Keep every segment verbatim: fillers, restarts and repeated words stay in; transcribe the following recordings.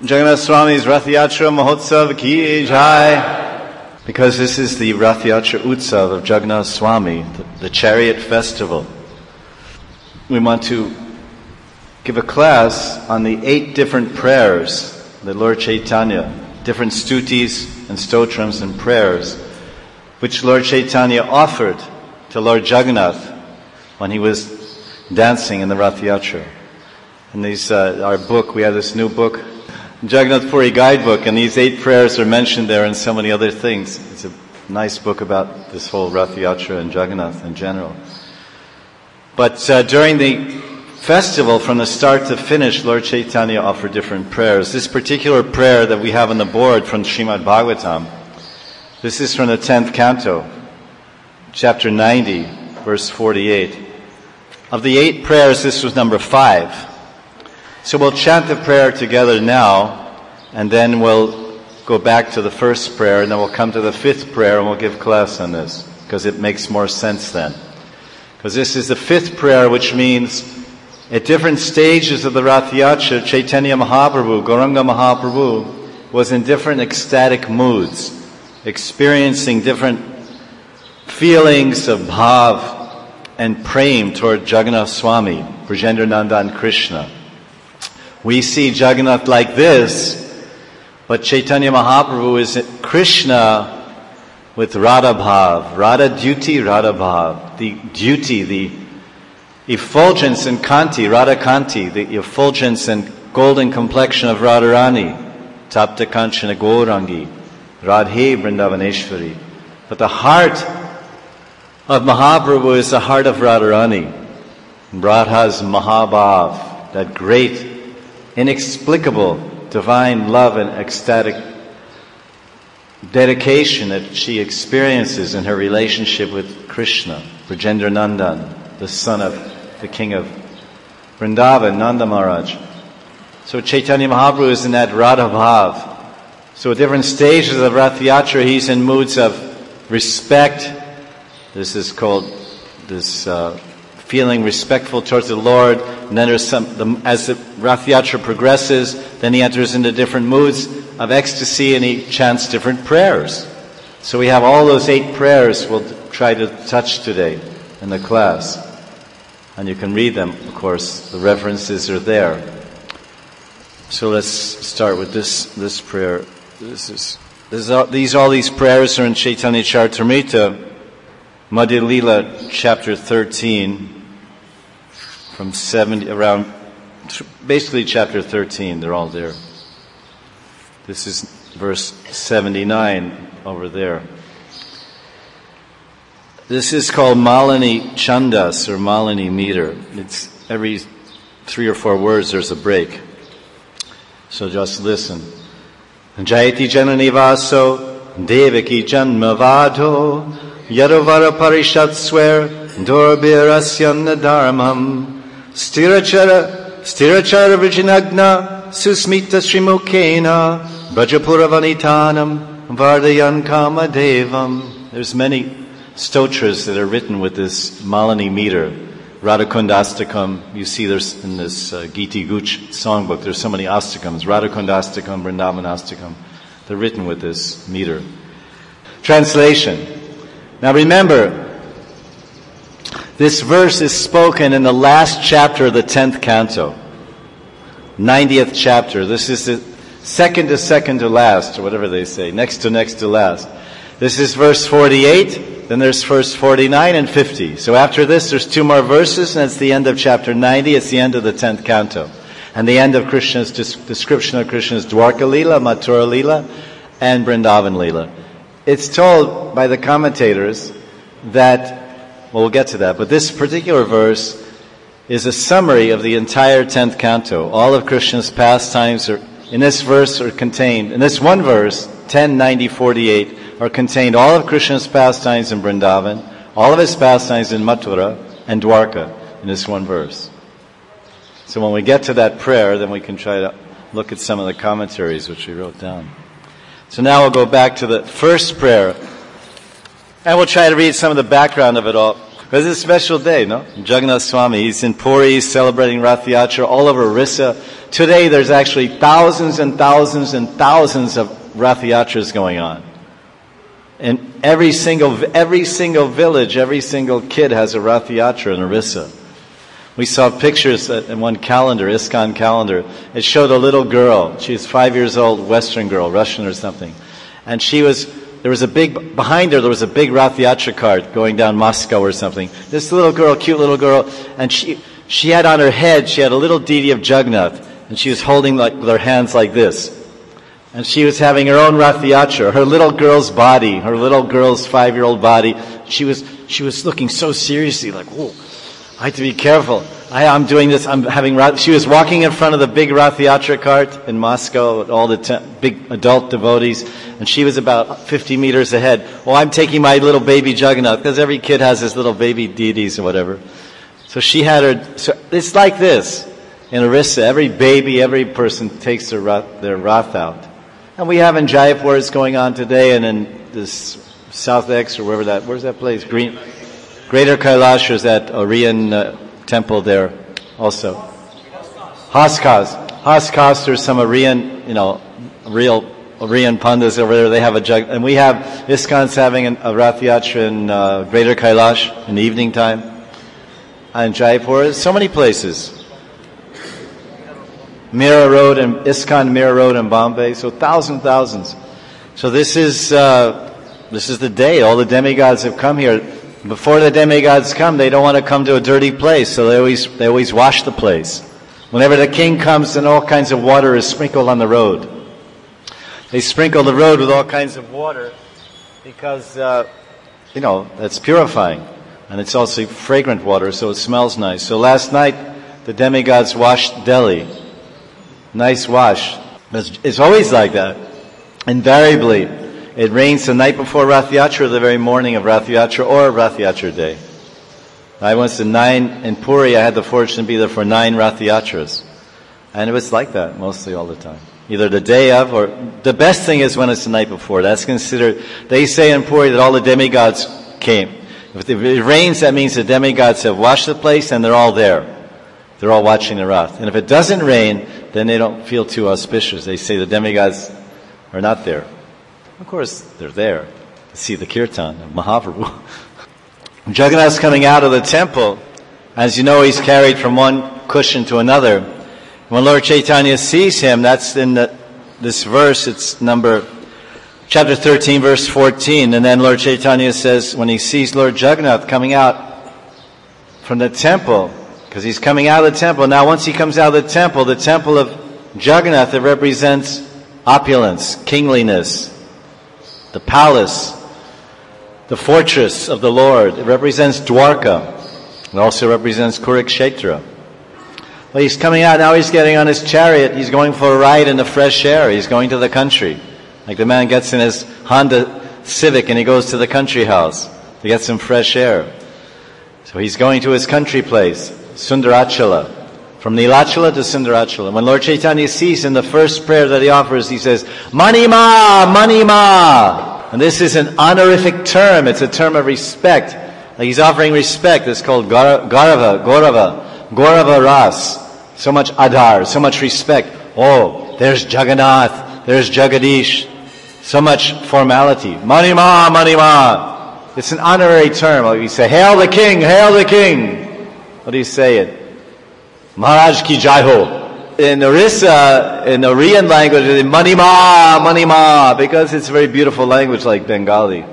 Jagannath Swami's Rath Yatra Mahotsav Ki Jai. Because this is the Rath Yatra Utsav of Jagannath Swami, the, the chariot festival, we want to give a class on the eight different prayers that Lord Chaitanya, different stutis and stotrams and prayers, which Lord Chaitanya offered to Lord Jagannath when he was dancing in the Rath Yatra. And these, uh, our book, we have this new book, Jagannath Puri Guidebook, and these eight prayers are mentioned there and so many other things. It's a nice book about this whole Rath Yatra and Jagannath in general. But uh, during the festival, from the start to finish, Lord Chaitanya offered different prayers. This particular prayer that we have on the board from Srimad Bhagavatam, this is from the tenth canto, chapter ninety, verse forty-eight. Of the eight prayers, this was number five. So we'll chant the prayer together now, and then we'll go back to the first prayer, and then we'll come to the fifth prayer, and we'll give class on this, because it makes more sense then. Because this is the fifth prayer, which means at different stages of the Rath Yatra, Chaitanya Mahaprabhu, Gauranga Mahaprabhu, was in different ecstatic moods, experiencing different feelings of bhav and prem toward Jagannath Swami, Brajendra Nandan Krishna. We see Jagannath like this, but Chaitanya Mahaprabhu is Krishna with Radha Bhav, Radha Duty, Radha Bhav, the duty, the effulgence and Kanti, Radha Kanti, the effulgence and golden complexion of Radharani, Tapta Kanchana Gaurangi, Radhe Vrindavaneshwari. But the heart of Mahaprabhu is the heart of Radharani, Radha's Mahabhav, that great, inexplicable divine love and ecstatic dedication that she experiences in her relationship with Krishna, Brajendra Nandan, the son of the king of Vrindavan, Nanda Maharaj. So Chaitanya Mahaprabhu is in that Radha Bhav. So at different stages of Rath Yatra, he's in moods of respect. This is called this uh, feeling respectful towards the Lord. And then there's some, the, as the Rath Yatra progresses, then he enters into different moods of ecstasy and he chants different prayers. So we have all those eight prayers we'll try to touch today in the class. And you can read them, of course. The references are there. So let's start with this this prayer. This is, this is all, these all these prayers are in Chaitanya Charitamrita, Madhya Lila, chapter thirteen. From seventy, around, basically chapter thirteen, they're all there. This is verse seventy-nine over there. This is called Malini Chandas, or Malini meter. It's every three or four words there's a break. So just listen. Jayati Janani Vaso, Devaki Janma Vadho, Yadavara Parishat Swer, Dorbirasyan Dharmam, Stirachara, Stirachara Vijinagna, Susmita Srimukena, Brajapura Vanitanam, Vardayan Kama Devam. There's many stotras that are written with this Malini meter. Radhakundastakam, you see there's in this uh, Giti Guch songbook, there's so many astakams. Radhakundastakam, Vrindavanastakam. They're written with this meter. Translation. Now remember, this verse is spoken in the last chapter of the tenth canto, ninetieth chapter. This is the second to second to last, or whatever they say, next to next to last. This is verse forty-eight, then there's verse forty-nine and fifty. So after this, there's two more verses, and it's the end of chapter ninety, it's the end of the tenth canto. And the end of Krishna's description of Krishna's Dwarka Lila, Mathura Lila, and Vrindavan Lila. It's told by the commentators that, well, we'll get to that, but this particular verse is a summary of the entire tenth canto. All of Krishna's pastimes are, in this verse are contained, in this one verse, ten, ninety, forty-eight, are contained all of Krishna's pastimes in Vrindavan, all of his pastimes in Mathura and Dwarka in this one verse. So when we get to that prayer, then we can try to look at some of the commentaries which we wrote down. So now we'll go back to the first prayer, and we'll try to read some of the background of it all, It's a special day, no? Jagannath Swami, he's in Puri, he's celebrating Rath Yatra all over Orissa. Today there's actually thousands and thousands and thousands of Rath Yatras going on. And every single, every single village, every single kid has a Rath Yatra in Orissa. We saw pictures in one calendar, ISKCON calendar. It showed a little girl. She was five years old, Western girl, Russian or something. And she was, there was a big, behind her there was a big Rath Yatra cart going down Moscow or something. This little girl, cute little girl, and she, she had on her head, she had a little deity of Jagannath, and she was holding like, with her hands like this. And she was having her own Rath Yatra, her little girl's body, her little girl's five-year-old body. She was, she was looking so seriously, like, whoa, I have to be careful. I, I'm doing this, I'm having Rath. She was walking in front of the big Rath Yatra cart in Moscow with all the te- big adult devotees, and she was about fifty meters ahead. Well, I'm taking my little baby Jagannath, because every kid has his little baby deities or whatever. So she had her, so it's like this. In Orissa, every baby, every person takes their Rath, their Rath out. And we have in Jaipur, it's going on today, and in this South X or wherever that, where's that place? Green, Greater Kailash, is that Orion uh, temple there also. Haskas. Haskas, there's some Orion, you know, real Orion Pandas over there, they have a jug, and we have, ISKCON's having an, a Rath Yatra in uh, Greater Kailash in the evening time. And Jaipur, so many places. Mira Road and ISKCON Mira Road in Bombay, so thousands, thousands. So this is uh, this is the day. All the demigods have come here. Before the demigods come, they don't want to come to a dirty place, so they always they always wash the place. Whenever the king comes, then all kinds of water is sprinkled on the road. They sprinkle the road with all kinds of water because uh, you know that's purifying, and it's also fragrant water, so it smells nice. So last night, the demigods washed Delhi. Nice wash. It's, it's always like that. Invariably, it rains the night before Rath Yatra or the very morning of Rath Yatra or Rath Yatra day. I went to nine, in Puri, I had the fortune to be there for nine Rath Yatras. And it was like that mostly all the time. Either the day of or, the best thing is when it's the night before. That's considered, they say in Puri that all the demigods came. If it rains, that means the demigods have washed the place and they're all there. They're all watching the Rath. And if it doesn't rain, then they don't feel too auspicious. They say the demigods are not there. Of course, they're there to see the kirtan of Mahaprabhu. Jagannath's coming out of the temple. As you know, he's carried from one cushion to another. When Lord Chaitanya sees him, that's in the, this verse, it's number, chapter thirteen, verse fourteen. And then Lord Chaitanya says, when he sees Lord Jagannath coming out from the temple, because he's coming out of the temple. Now, once he comes out of the temple, the temple of Jagannath, it represents opulence, kingliness, the palace, the fortress of the Lord. It represents Dwarka. It also represents Kurukshetra. Well, he's coming out, now he's getting on his chariot. He's going for a ride in the fresh air. He's going to the country. Like the man gets in his Honda Civic and he goes to the country house to get some fresh air. So he's going to his country place, Sundarachala. From Nilachala to Sundarachala. When Lord Chaitanya sees him, the first prayer that he offers, he says, Manima, Manima. And this is an honorific term. It's a term of respect. Like he's offering respect. It's called Gaurava, Gaurava, Gaurava Ras. So much adar, so much respect. Oh, there's Jagannath, there's Jagadish. So much formality. Manima, Manima. It's an honorary term. Like you say, hail the king, hail the king. What do you say it? Maharaj ki jai ho. In Orissa, in Oriyan language, it's Manima, Manima, because it's a very beautiful language like Bengali.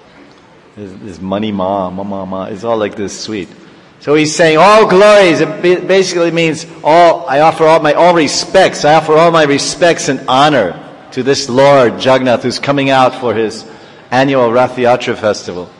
It's, it's Manima, Mama, Ma. It's all like this sweet. So he's saying all glories. It basically means all. I offer all my all respects. I offer all my respects and honor to this Lord Jagannath who's coming out for his annual Rath Yatra festival.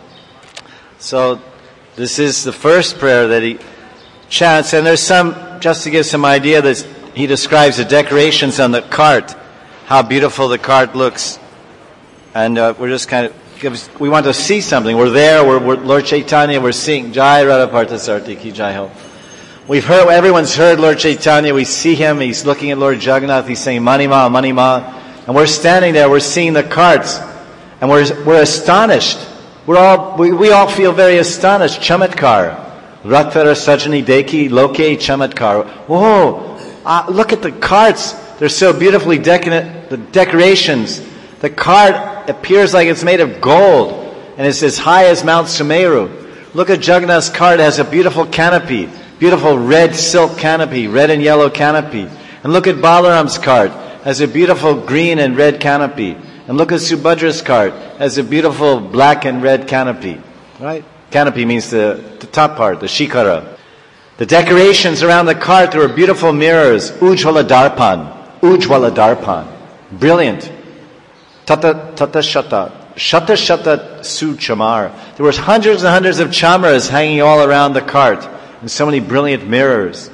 So this is the first prayer that he chants, and there's some, just to give some idea, that he describes the decorations on the cart, how beautiful the cart looks, and uh, we're just kind of, we want to see something. We're there, we're, we're Lord Chaitanya, we're seeing Jai Radha Parthasarthi Ki Jai Ho. We've heard, everyone's heard Lord Chaitanya, we see him, he's looking at Lord Jagannath, he's saying Manima, Manima, and we're standing there, we're seeing the carts, and we're we're astonished. we're all, we, we all feel very astonished. Chamatkar. Rathara Sajani Deki Loke Chamatkar. Whoa, uh, look at the carts. They're so beautifully decadent. The decorations. The cart appears like it's made of gold. And it's as high as Mount Sumeru. Look at Jagannath's cart. It has a beautiful canopy. Beautiful red silk canopy. Red and yellow canopy. And look at Balaram's cart. It has a beautiful green and red canopy. And look at Subhadra's cart. It has a beautiful black and red canopy. Right? Canopy means the, the top part, the shikara. The decorations around the cart, there were beautiful mirrors. Ujjwala Darpan. Ujjwala Darpan. Brilliant. Tata, tata shata. Shata shata su chamar. There were hundreds and hundreds of chamaras hanging all around the cart. And so many brilliant mirrors.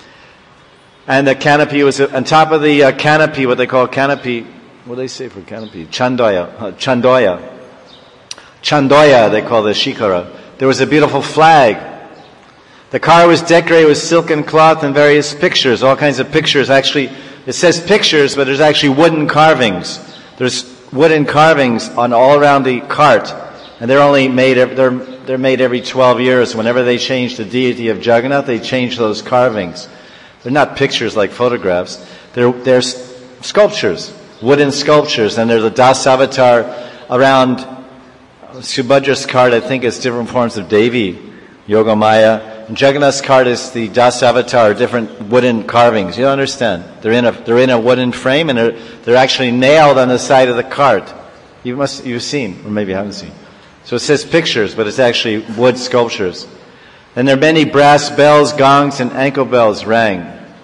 And the canopy was, on top of the uh, canopy, what they call canopy, what do they say for canopy? Chandoya. Uh, chandoya. Chandoya, they call the shikara. There was a beautiful flag. The car was decorated with silken cloth and various pictures, all kinds of pictures. Actually, it says pictures, but there's actually wooden carvings. There's wooden carvings on all around the cart, and they're only made they're they're made every twelve years. Whenever they change the deity of Jagannath, they change those carvings. They're not pictures like photographs. They're they're sculptures, wooden sculptures, and there's a Dasavatar around Subhadra's cart. I think it's different forms of Devi, Yogamaya. And Jagannath's cart is the Dasavatar, different wooden carvings. You understand? They're in a they're in a wooden frame, and they're they're actually nailed on the side of the cart. You must you've seen, or maybe you haven't seen. So it says pictures, but it's actually wood sculptures. And there are many brass bells, gongs, and ankle bells rang.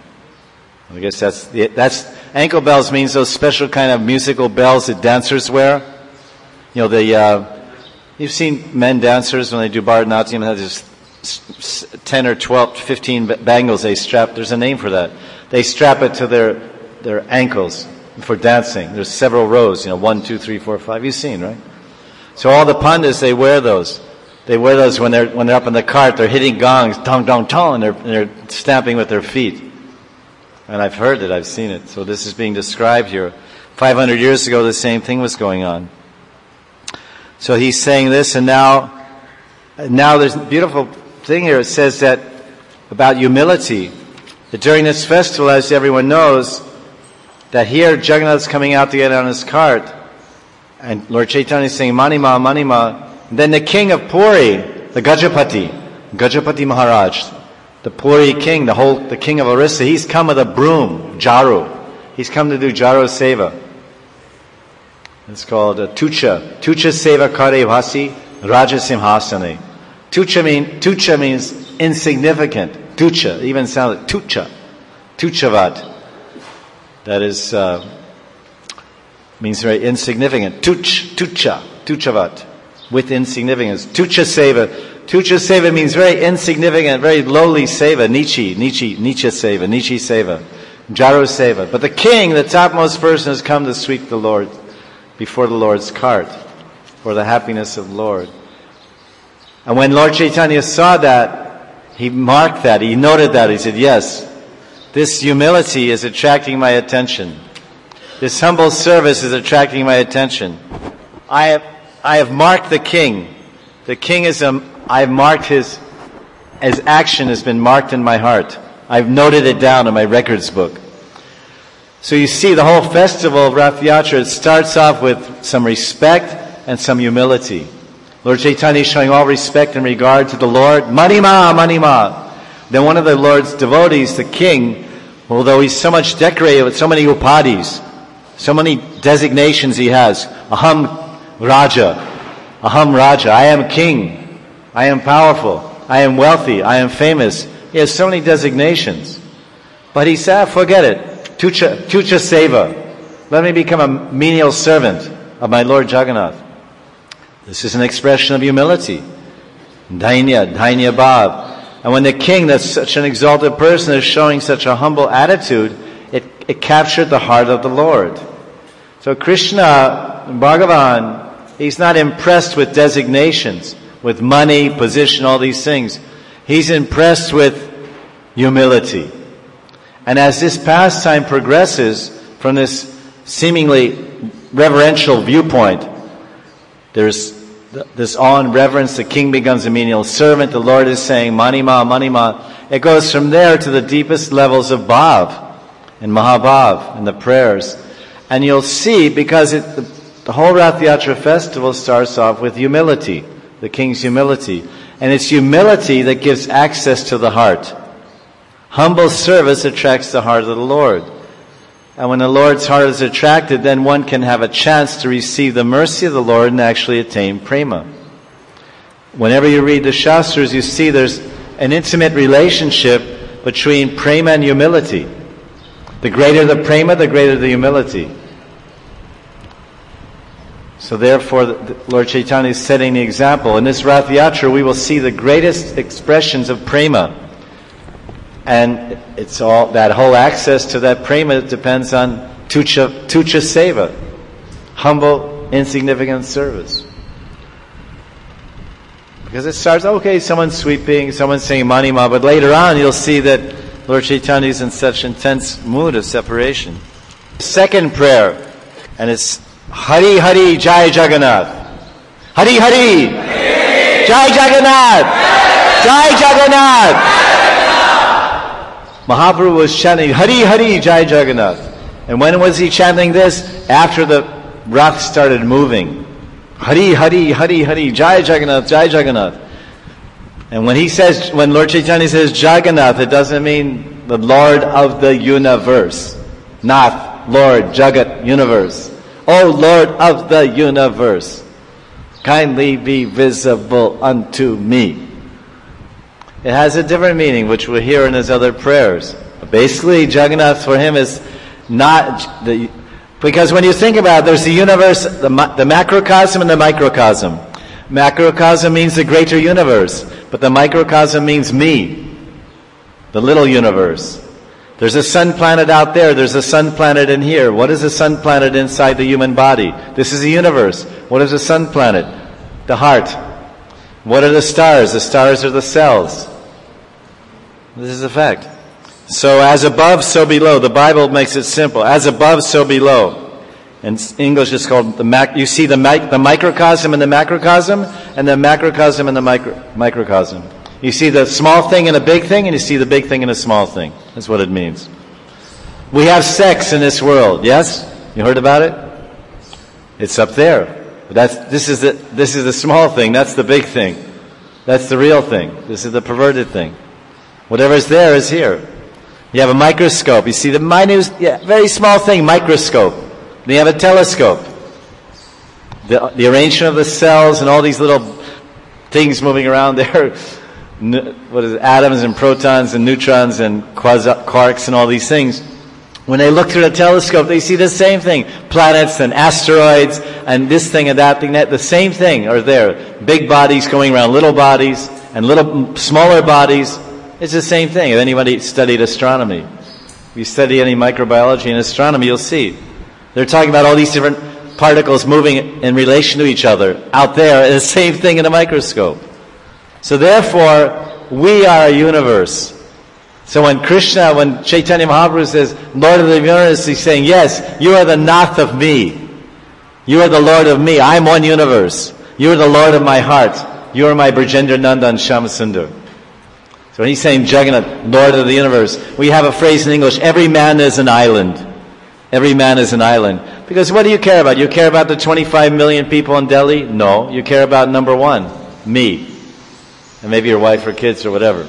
I guess that's the, that's ankle bells means those special kind of musical bells that dancers wear. You know the uh, you've seen men dancers when they do Bharatanatyam and have this ten or twelve, fifteen bangles they strap. There's a name for that. They strap it to their their ankles for dancing. There's several rows, you know, one, two, three, four, five. You've seen, right? So all the pandits, they wear those. They wear those when they're when they're up in the cart. They're hitting gongs, tong, tong, tong, and they're, and they're stamping with their feet. And I've heard it. I've seen it. So this is being described here. five hundred years ago, the same thing was going on. So he's saying this, and now, now there's a beautiful thing here. It says that about humility, that during this festival, as everyone knows, that here Jagannath's coming out to get on his cart, and Lord Chaitanya is saying, Manima, Manima. And then the king of Puri, the Gajapati, Gajapati Maharaj, the Puri king, the whole, the king of Orissa, he's come with a broom, Jaru. He's come to do Jaru Seva. It's called uh, Tucha. Tucha Seva Kare Vasi Rajasimhasane. Tucha, mean, tucha means insignificant. Tucha, even sounds like Tucha. Tuchavat. That is, uh, means very insignificant. Tuch, Tucha, Tuchavat. With insignificance. Tucha Seva. Tucha Seva means very insignificant, very lowly Seva. Nichi, Nichi, Nicha Seva, Nichi Seva. Jaru Seva. But the king, the topmost person, has come to sweep the Lord before the Lord's cart for the happiness of the Lord. And when Lord Chaitanya saw that, he marked that, he noted that, he said, yes, this humility is attracting my attention. This humble service is attracting my attention. I have, I have marked the king. The king is, um, I have marked his, his action has been marked in my heart. I've noted it down in my records book. So you see, the whole festival of Rath Yatra, it starts off with some respect and some humility. Lord Chaitanya is showing all respect and regard to the Lord. Manima, Manima. Then one of the Lord's devotees, the king, although he's so much decorated with so many upadhis, so many designations he has. Aham Raja. Aham Raja. I am king. I am powerful. I am wealthy. I am famous. He has so many designations. But he said, forget it. Tucha, tucha seva. Let me become a menial servant of my Lord Jagannath. This is an expression of humility. Dainya, Dainya Bhav. And when the king, that's such an exalted person, is showing such a humble attitude, it, it captured the heart of the Lord. So Krishna, Bhagavan, he's not impressed with designations, with money, position, all these things. He's impressed with humility. And as this pastime progresses from this seemingly reverential viewpoint, there's this awe and reverence. The king becomes a menial servant. The Lord is saying, Manima, Manima. It goes from there to the deepest levels of Bhav and Mahabhav and the prayers. And you'll see, because it, the, the whole Rath Yatra festival starts off with humility, the king's humility. And it's humility that gives access to the heart. Humble service attracts the heart of the Lord. And when the Lord's heart is attracted, then one can have a chance to receive the mercy of the Lord and actually attain prema. Whenever you read the Shastras, you see there's an intimate relationship between prema and humility. The greater the prema, the greater the humility. So therefore, the Lord Chaitanya is setting the example. In this Rath Yatra, we will see the greatest expressions of prema. And it's all, that whole access to that prema depends on tucha, tucha seva, humble, insignificant service. Because it starts, okay, someone's sweeping, someone's saying Manima, but later on you'll see that Lord Chaitanya is in such intense mood of separation. Second prayer, and it's Hari Hari Jai Jagannath. Hari Hari, Hari. Jai Jagannath. Hari. Jai Jagannath. Mahaprabhu was chanting Hari Hari Jai Jagannath. And when was he chanting this? After the Rath started moving. Hari Hari Hari Hari Jai Jagannath Jai Jagannath. And when he says, when Lord Chaitanya says Jagannath, it doesn't mean the Lord of the universe. Nath, Lord, Jagat, universe. O Lord of the universe, kindly be visible unto me. It has a different meaning, which we'll hear in his other prayers. Basically, Jagannath for him is not the, because when you think about it, there's the universe, the, the macrocosm and the microcosm. Macrocosm means the greater universe, but the microcosm means me, the little universe. There's a sun planet out there, there's a sun planet in here. What is a sun planet inside the human body? This is the universe. What is a sun planet? The heart. What are the stars? The stars are the cells. This is a fact. So as above, so below. The Bible makes it simple. As above, so below. In English it's called the mac, you see the, mic, the microcosm and the macrocosm, and the macrocosm and the micro, microcosm. You see the small thing and a big thing, and you see the big thing and a small thing. That's what it means. We have sex in this world, yes? You heard about it? It's up there. But that's, this is the, this is the small thing, that's the big thing. That's the real thing. This is the perverted thing. Whatever's there is here. You have a microscope, you see the minute, yeah, very small thing, microscope. Then you have a telescope. The, the arrangement of the cells and all these little things moving around there, what is it, atoms and protons and neutrons and quasi- quarks and all these things. When they look through the telescope, they see the same thing. Planets and asteroids and this thing and that thing, that the same thing are there. Big bodies going around little bodies and little smaller bodies. It's the same thing. If anybody studied astronomy, if you study any microbiology and astronomy, you'll see. They're talking about all these different particles moving in relation to each other out there. The same thing in a microscope. So therefore, we are a universe. So when Krishna, when Chaitanya Mahaprabhu says, Lord of the universe, he's saying, yes, you are the Nath of me. You are the Lord of me. I'm one universe. You are the Lord of my heart. You are my Brajendra Nandan Shyamsundar. So when he's saying Jagannath, Lord of the universe, we have a phrase in English, every man is an island. Every man is an island. Because what do you care about? You care about the twenty-five million people in Delhi? No. You care about number one, me. And maybe your wife or kids or whatever.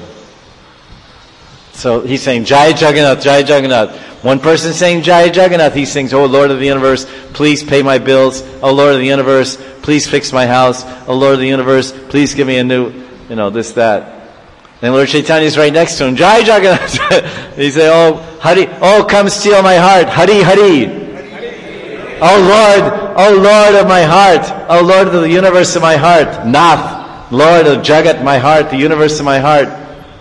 So he's saying, Jai Jagannath, Jai Jagannath. One person saying Jai Jagannath, he sings, Oh Lord of the universe, please pay my bills. Oh Lord of the universe, please fix my house. Oh Lord of the universe, please give me a new, you know, this, that. Then Lord Chaitanya is right next to him, Jai Jagannath. He say, Oh, Hari, oh come steal my heart. Hari, Hari. Oh Lord, oh Lord of my heart. Oh Lord of the universe of my heart. Nath, Lord of Jagat, my heart, the universe of my heart.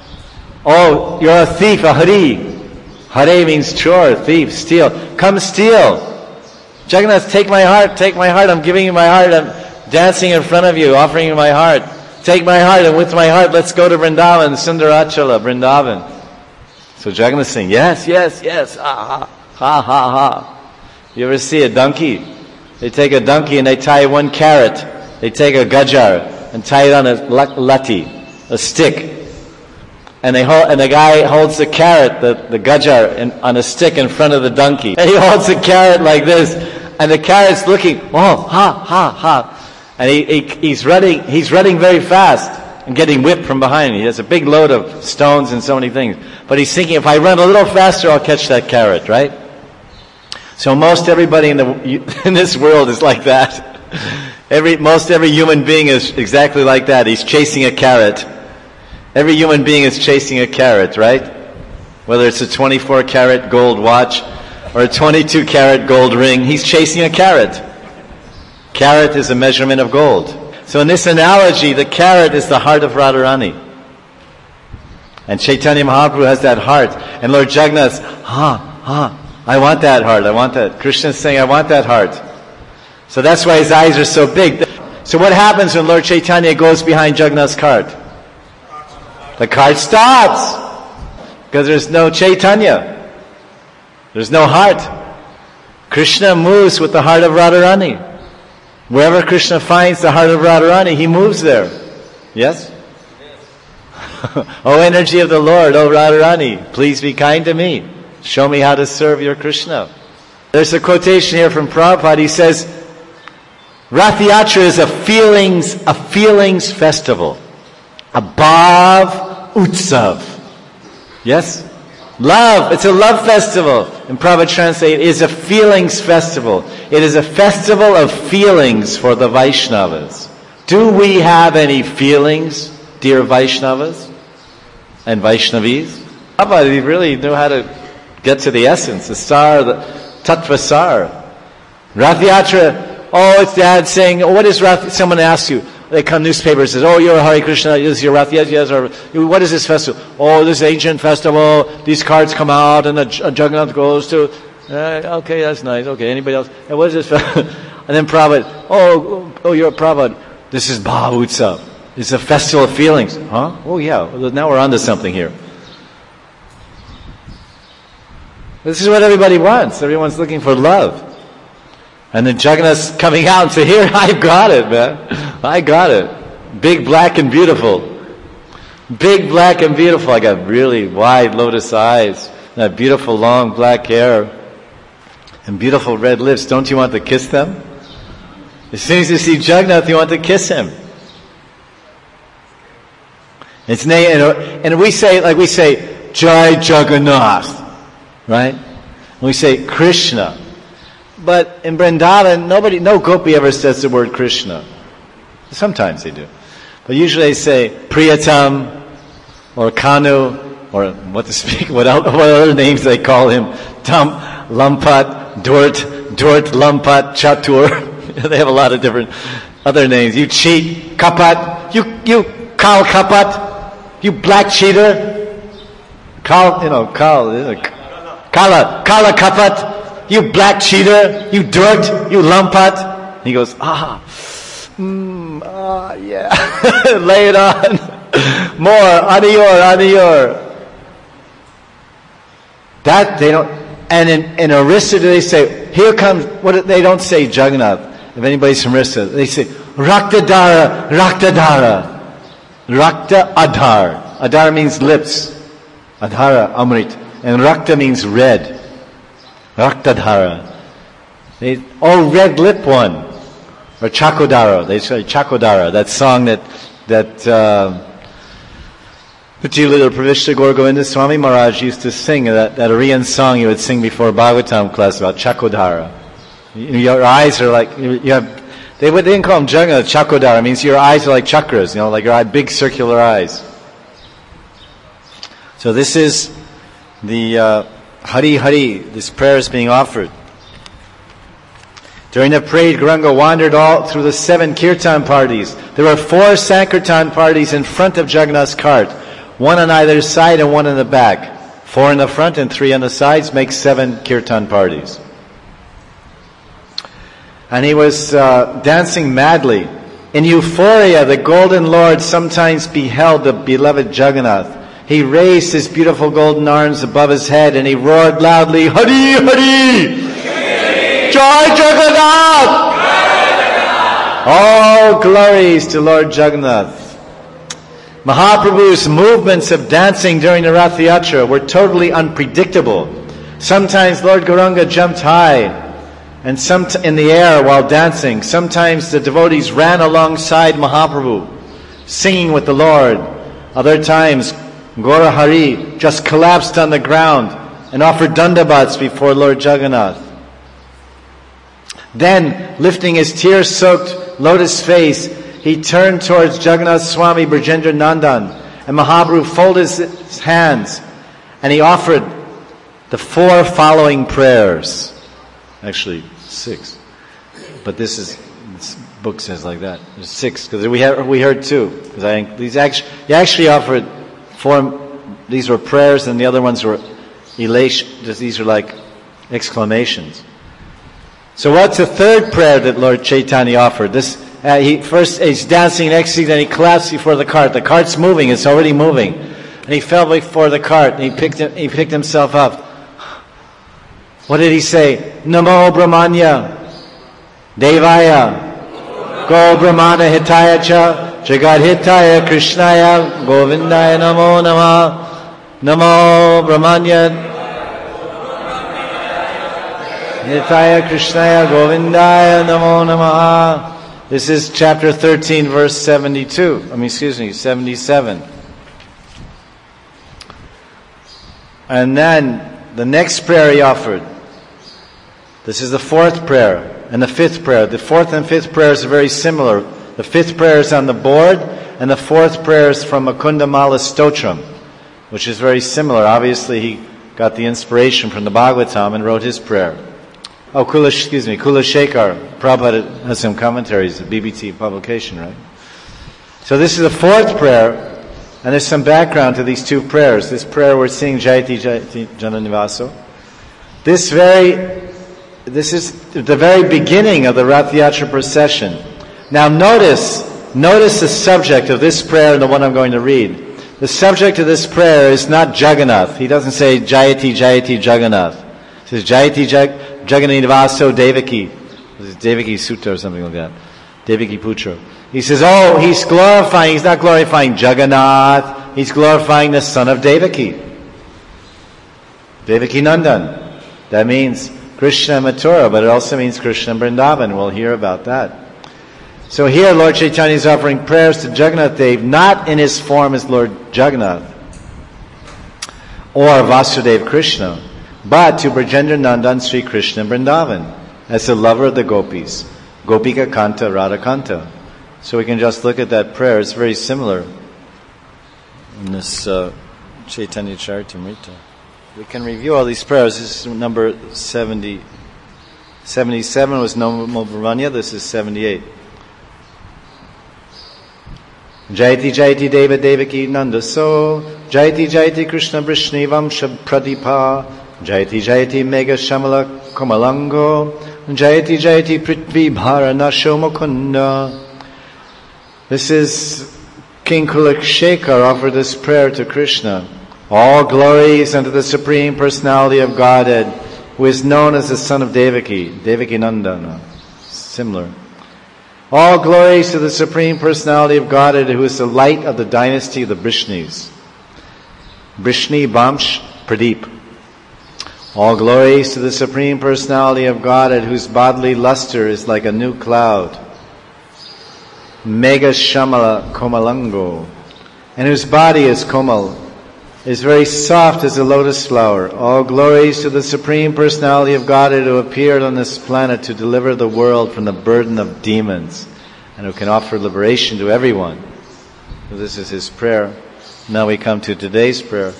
Oh, you're a thief, a Hari. Hare means chore, thief, steal. Come steal. Jagannath, take my heart, take my heart. I'm giving you my heart. I'm dancing in front of you, offering you my heart. Take my heart, and with my heart, let's go to Vrindavan, Sundarachala, Vrindavan. So Jagannath is saying, yes, yes, yes, ha, ha, ha, ha, ha. You ever see a donkey? They take a donkey and they tie one carrot They take a gajar and tie it on a lati, a stick. And they hold, and the guy holds the carrot, the, the gajar, in, on a stick in front of the donkey. And he holds the carrot like this, and the carrot's looking, oh, ha, ha, ha. And he, he he's running, he's running very fast and getting whipped from behind. He has a big load of stones and so many things. But he's thinking, if I run a little faster, I'll catch that carrot, right? So most everybody in the in this world is like that. Every most every human being is exactly like that. He's chasing a carrot. Every human being is chasing a carrot, right? Whether it's a twenty-four karat gold watch or a twenty-two karat gold ring, he's chasing a carrot. Carat is a measurement of gold. So in this analogy, the carrot is the heart of Radharani. And Chaitanya Mahaprabhu has that heart. And Lord Jagannath, ha, ha, I want that heart, I want that. Krishna is saying, I want that heart. So that's why his eyes are so big. So what happens when Lord Chaitanya goes behind Jagannath's cart? The cart stops. Because there's no Chaitanya. There's no heart. Krishna moves with the heart of Radharani. Wherever Krishna finds the heart of Radharani, he moves there. Yes? O energy of the Lord, O Radharani, please be kind to me. Show me how to serve your Krishna. There's a quotation here from Prabhupada. He says, Rath Yatra is a feelings, a feelings festival. A Bhav Utsav. Yes? Love. It's a love festival. And Prabhupada translated, it is a feelings festival. It is a festival of feelings for the Vaishnavas. Do we have any feelings, dear Vaishnavas and Vaishnavis? Prabhupada, he really knew how to get to the essence, the sar, the tattva sar. Rath Yatra, oh, it's dad saying, oh, what is Rath? Someone asks you, they come newspaper says, oh, you're a Hare Krishna, this is your Rath Yatra, yes, or what is this festival? Oh, this ancient festival, these cards come out and a, a Jagannath goes to, uh, okay, that's nice, okay, anybody else? And what is this festival? And then Prabhupada, oh, oh, you're a Prabhupada, this is Bhav Utsav. It's a festival of feelings. Huh? Oh yeah, well, now we're onto something here. This is what everybody wants. Everyone's looking for love. And then Jagannath's coming out and say, here, I got it, man. I got it. Big, black, and beautiful. Big, black, and beautiful. I got really wide lotus eyes. That beautiful, long, black hair. And beautiful red lips. Don't you want to kiss them? As soon as you see Jagannath, you want to kiss him. It's and we say, like we say, Jai Jagannath. Right? And we say Krishna. But in Vrindavan, nobody, no gopi ever says the word Krishna. Sometimes they do. But usually they say Priyatam, or Kanu, or what to speak, what, else, what other names they call him. Tam, Lampat, Dort, Dort, Lampat, Chatur. They have a lot of different other names. You cheat, Kapat, you, you, Kal Kapat, you black cheater. Kal, you know, Kal, Kala, Kala Kapat. You black cheater, you dirt, you lumpat. He goes, ah, mm, ah, yeah. Lay it on. More, aniyor, aniyor. That they don't, and in, in Orissa they say, here comes, what they don't say Jagannath. If anybody's from Orissa, they say, Raktadara, Raktadara. Rakta Adhar. Adhar means lips. Adhara, Amrit. And Rakta means red. Raktadhara. They, oh, red lip one. Or Chakodara. They say Chakodara. That song that, that, uh, Putila Pravishta Gaura Govinda Swami Maharaj used to sing, that, that Aryan song he would sing before Bhagavatam class about Chakodara. Your eyes are like, you have, they, they didn't call them Jagannath, Chakodara. It means your eyes are like chakras, you know, like your eye, big circular eyes. So this is the, uh, Hari Hari, this prayer is being offered. During the parade, Gauranga wandered all through the seven kirtan parties. There were four Sankirtan parties in front of Jagannath's cart, one on either side and one in the back. Four in the front and three on the sides make seven kirtan parties. And he was uh, dancing madly. In euphoria, the Golden Lord sometimes beheld the beloved Jagannath. He raised his beautiful golden arms above his head and he roared loudly, Hari Hari! Jai Jagannath! All glories to Lord Jagannath. Mahaprabhu's movements of dancing during the Rath Yatra were totally unpredictable. Sometimes Lord Gauranga jumped high and some t- in the air while dancing. Sometimes the devotees ran alongside Mahaprabhu, singing with the Lord. Other times, Gaura Hari just collapsed on the ground and offered dandavats before Lord Jagannath. Then, lifting his tear-soaked lotus face, he turned towards Jagannath Swami Brajendra Nandan, and Mahaprabhu folded his hands and he offered the four following prayers. Actually, six. But this is, this book says like that. There's six, because we, we heard two. Because I think these actually, he actually offered four, these were prayers and the other ones were elation, these are like exclamations. So what's the third prayer that Lord Chaitanya offered? This, uh, he first, he's dancing in ecstasy, then he collapsed before the cart. The cart's moving, it's already moving. And he fell before the cart and he picked, he picked himself up. What did he say? Namo Brahmanya, Devaya, Go Brahmana Hitaya Cha, Jagat Hitaya Krishnaya, Govindaya Namo Nama, Namo Brahmanya, Hitaya Krishnaya, Govindaya Namo Namaha. This is chapter thirteen, verse seventy-two. I mean, excuse me, seventy-seven. And then the next prayer he offered. This is the fourth prayer and the fifth prayer. The fourth and fifth prayers are very similar. The fifth prayer is on the board, and the fourth prayer is from Mukundamala Stotram, which is very similar. Obviously, he got the inspiration from the Bhagavatam and wrote his prayer. Oh, Kula, excuse me, Kula Shekhar. Prabhupada has some commentaries, a B B T publication, right? So this is the fourth prayer, and there's some background to these two prayers. This prayer we're seeing Jayati Jayati Jananivaso. This very, this is the very beginning of the Rath Yatra procession. Now notice, notice the subject of this prayer and the one I'm going to read. The subject of this prayer is not Jagannath. He doesn't say Jayati Jayati Jagannath. He says Jayati Jag- Jagananivaso Devaki. This is Devaki Sutta or something like that. Devaki Putra. He says, oh, he's glorifying, he's not glorifying Jagannath, he's glorifying the son of Devaki. Devaki Nandan. That means Krishna and Mathura, but it also means Krishna and Vrindavan. We'll hear about that. So here Lord Chaitanya is offering prayers to Jagannath Dev, not in his form as Lord Jagannath or Vasudeva Krishna, but to Brajendra Nandan Sri Krishna Vrindavan, as the lover of the gopis, Gopika Kanta Radha Kanta. So we can just look at that prayer. It's very similar in this uh, Chaitanya Charitamrita. We can review all these prayers. This is number seventy. seventy-seven was Namo Brahmanya. This is seventy-eight. Jayati Jayati Deva Devaki Nanda So Jayati Jayati Krishna Vrishni Vamsha Pradipa Jayati Jayati Mega Shamala Komalango Jayati Jayati Prithvi Bharanasho Mukunda. This is King Kulakshekar offered this prayer to Krishna. All glories unto the Supreme Personality of Godhead, who is known as the son of Devaki, Devaki Nandana. Similar. All glories to the Supreme Personality of Godhead, who is the light of the dynasty of the Brishnis. Brishni Vamsh Pradeep. All glories to the Supreme Personality of Godhead, whose bodily luster is like a new cloud. Mega Shamala Komalango, and whose body is Komal, is very soft as a lotus flower. All glories to the Supreme Personality of Godhead, who appeared on this planet to deliver the world from the burden of demons, and who can offer liberation to everyone. So this is his prayer. Now we come to today's prayer.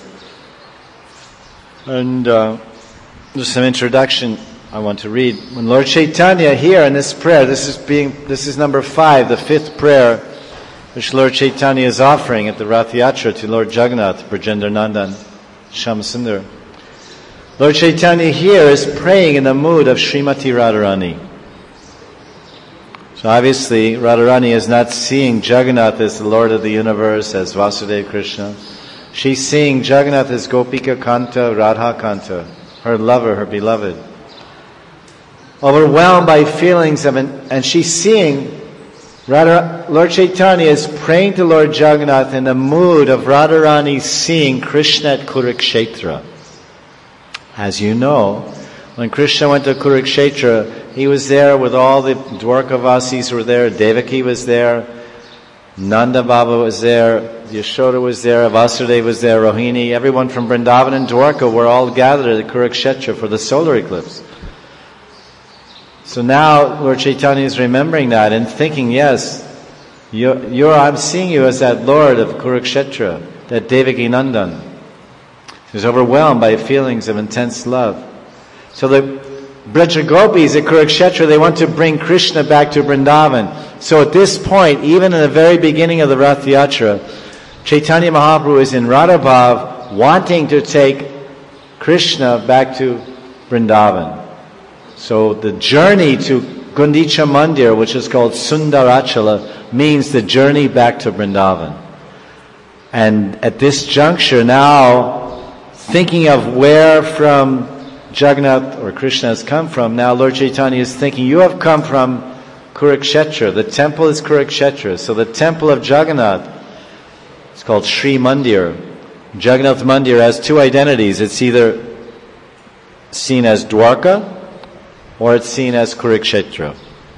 And uh, just some introduction I want to read. When Lord Chaitanya here in this prayer, this is being, this is number five, the fifth prayer, which Lord Chaitanya is offering at the Rath Yatra to Lord Jagannath, Brajendra Nandan, Shyamsundar. Lord Chaitanya here is praying in the mood of Srimati Radharani. So obviously, Radharani is not seeing Jagannath as the Lord of the universe, as Vasudeva Krishna. She's seeing Jagannath as Gopika Kanta, Radha Kanta, her lover, her beloved. Overwhelmed by feelings of, an, and she's seeing Radha, Lord Chaitanya is praying to Lord Jagannath in the mood of Radharani seeing Krishna at Kurukshetra. As you know, when Krishna went to Kurukshetra, he was there with all the Dwarkavasis who were there. Devaki was there. Nanda Baba was there. Yashoda was there. Vasudeva was there. Rohini. Everyone from Vrindavan and Dwarka were all gathered at Kurukshetra for the solar eclipse. So now Lord Chaitanya is remembering that and thinking, yes, you're, you're, I'm seeing you as that Lord of Kurukshetra, that Devaki Nandan. He's overwhelmed by feelings of intense love. So the Braja Gopis at Kurukshetra, they want to bring Krishna back to Vrindavan. So at this point, even in the very beginning of the Rath Yatra, Chaitanya Mahaprabhu is in Radhabhav wanting to take Krishna back to Vrindavan. So the journey to Gundicha Mandir, which is called Sundarachala, means the journey back to Vrindavan. And at this juncture now, thinking of where from Jagannath or Krishna has come from, now Lord Chaitanya is thinking, you have come from Kurukshetra. The temple is Kurukshetra. So the temple of Jagannath, it's called Sri Mandir. Jagannath Mandir has two identities. It's either seen as Dwarka or it's seen as Kurukshetra.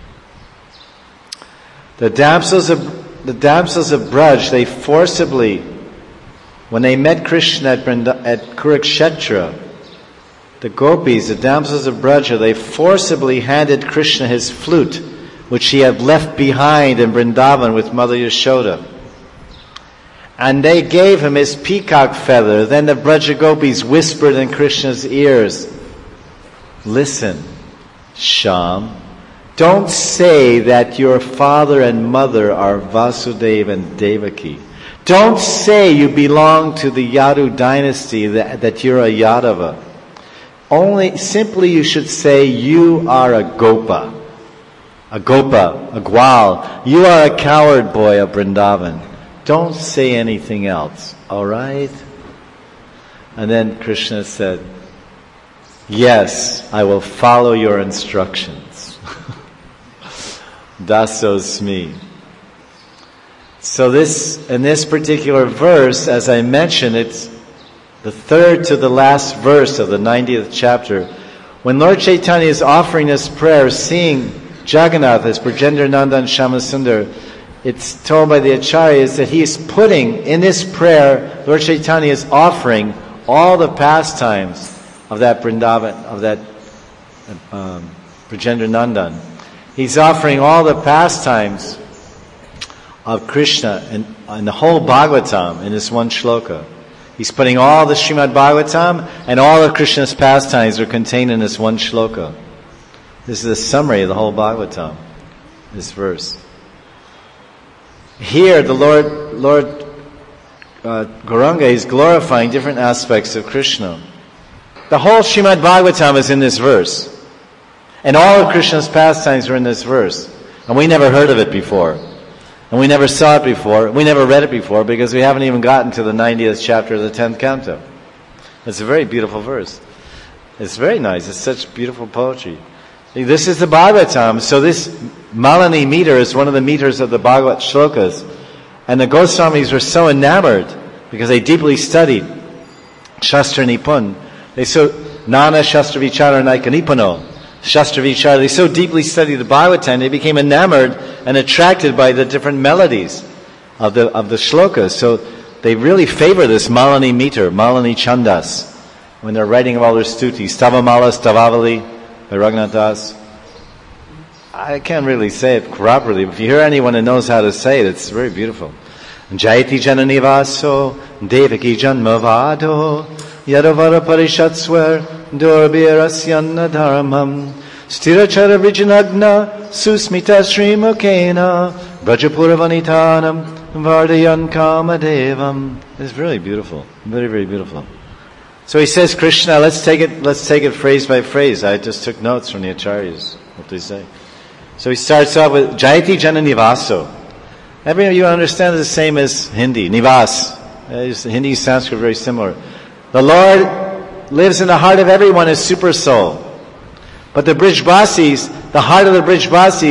The damsels of the damsels of Braj, they forcibly, when they met Krishna at, Brinda, at Kurukshetra, the gopis, the damsels of Braja, they forcibly handed Krishna his flute, which he had left behind in Vrindavan with Mother Yashoda. And they gave him his peacock feather. Then the Braja gopis whispered in Krishna's ears, listen, Shyam, don't say that your father and mother are Vasudeva and Devaki. Don't say you belong to the Yadu dynasty, that, that you're a Yadava. Only, simply you should say you are a Gopa. A Gopa, a Gwal. You are a coward boy of Vrindavan. Don't say anything else, alright? And then Krishna said, yes, I will follow your instructions. Dasosmi. So this, in this particular verse, as I mentioned, it's the third to the last verse of the ninetieth chapter. When Lord Chaitanya is offering this prayer, seeing Jagannath as Brajendra Nandan Shyamasundar, it's told by the Acharyas that he is putting, in this prayer, Lord Chaitanya is offering all the pastimes of that Vrindavan, of that um, Brajendra Nandan. He's offering all the pastimes of Krishna and, and the whole Bhagavatam in this one shloka. He's putting all the Srimad Bhagavatam and all of Krishna's pastimes are contained in this one shloka. This is a summary of the whole Bhagavatam, this verse. Here, the Lord, Lord uh, Gauranga is glorifying different aspects of Krishna. The whole Srimad Bhagavatam is in this verse. And all of Krishna's pastimes are in this verse. And we never heard of it before. And we never saw it before. We never read it before because we haven't even gotten to the ninetieth chapter of the tenth canto. It's a very beautiful verse. It's very nice. It's such beautiful poetry. This is the Bhagavatam. So this Malani meter is one of the meters of the Bhagavat shlokas. And the Goswamis were so enamored because they deeply studied Shastra Nipun. They so Nana Shastra Vichara Naika Nipano. Shastra Vichara. They so deeply studied the Bhagavatam, they became enamored and attracted by the different melodies of the of the shlokas. So they really favor this Malani meter, Malani Chandas, when they're writing all their stutis. Stavamala, Stavavali, by Raghunath Das. I can't really say it properly, but if you hear anyone who knows how to say it, it's very beautiful. Jayati Jananivaso, Devaki Janmavado, Yadavara Parishatswar, Dorbirasyanna Dharmam, Stirachara Vijnagna, Susmita Srimukena, Brajapura Vanitanam, Vardayan Kamadevam. It's really beautiful. Very, very beautiful. So he says, Krishna, let's take it, let's take it phrase by phrase. I just took notes from the Acharyas, what they say. So he starts off with Jayati Jana Nivaso. Every you understand is the same as Hindi, Nivas. Uh, Hindi and Sanskrit are very similar. The Lord lives in the heart of everyone as super soul. But the Brijbasis, the heart of the Brijbasis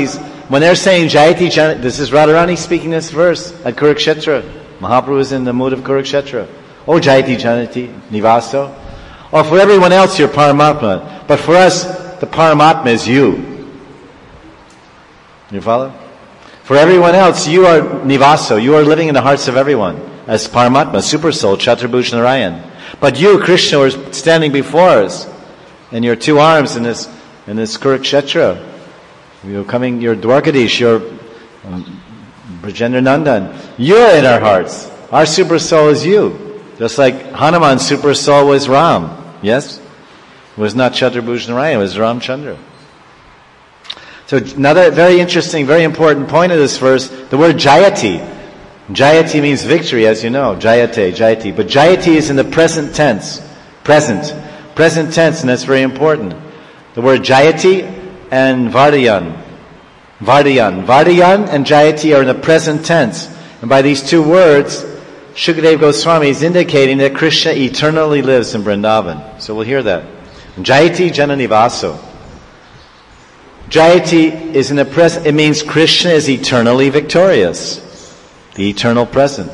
when they're saying Jayati Janani, this is Radharani speaking this verse at Kurukshetra. Mahaprabhu is in the mood of Kurukshetra. Oh, Jayati Janati Nivaso. Or for everyone else, you're Paramatma. But for us, the Paramatma is you. You follow? For everyone else, you are Nivaso. You are living in the hearts of everyone as Paramatma, Super Soul, Chaturbhuj Narayan. But you, Krishna, are standing before us, and your two arms in this in this Kurukshetra. You're coming, you're Dwarkadish, you're um, Brajendra Nandan. You're in our hearts. Our Super Soul is you. Just like Hanuman's Super Soul was Ram. Yes? It was not Chaturbhuj Narayan, it was Ramchandra. So another very interesting, very important point of this verse, the word Jayati. Jayati means victory, as you know. Jayate, Jayati. But Jayati is in the present tense. Present. Present tense, and that's very important. The word Jayati and Vardayan. Vardayan. Vardayan and Jayati are in the present tense. And by these two words, Shukadeva Goswami is indicating that Krishna eternally lives in Vrindavan. So we'll hear that. Jayati Jananivaso. Jayati is in the present, it means Krishna is eternally victorious. The eternal present.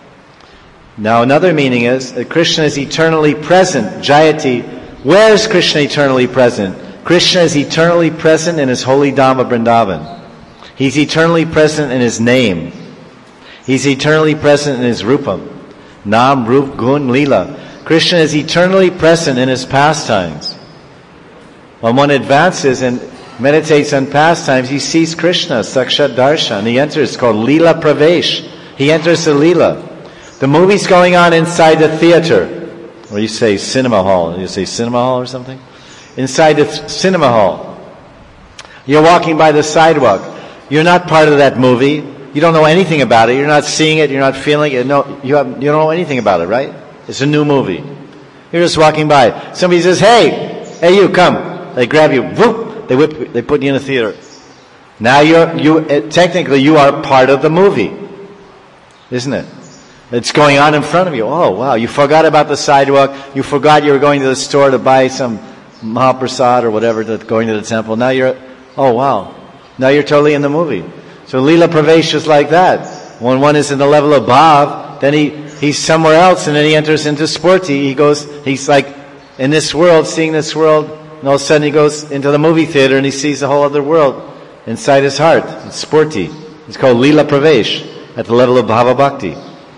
Now another meaning is that Krishna is eternally present. Jayati, where is Krishna eternally present? Krishna is eternally present in his holy Dhama Vrindavan. He's eternally present in his name. He's eternally present in his Rupam. Nam, Rup, Gun, Lila. Krishna is eternally present in his pastimes. When one advances and meditates on pastimes, he sees Krishna, Sakshat Darshan. He enters, it's called Leela Pravesh. He enters the Leela. The movie's going on inside the theater. Or you say cinema hall. You say cinema hall or something? Inside the th- cinema hall. You're walking by the sidewalk. You're not part of that movie. You don't know anything about it. You're not seeing it. You're not feeling it. No, you, have, you don't know anything about it, right? It's a new movie. You're just walking by. Somebody says, hey, hey you, come. They grab you. Whoop. They whip. They put you in a theater. Now you're, you, uh, technically you are part of the movie. Isn't it? It's going on in front of you. Oh, wow. You forgot about the sidewalk. You forgot you were going to the store to buy some Mahaprasad or whatever, to going to the temple. Now you're, oh, wow. Now you're totally in the movie. So Leela Pravesh is like that. When one is in the level of Bhav, then he, he's somewhere else, and then he enters into Spurti. He goes, he's like in this world, seeing this world, and all of a sudden he goes into the movie theater and he sees the whole other world inside his heart. It's Spurti. It's called Leela Pravesh at the level of Bhava Bhakti.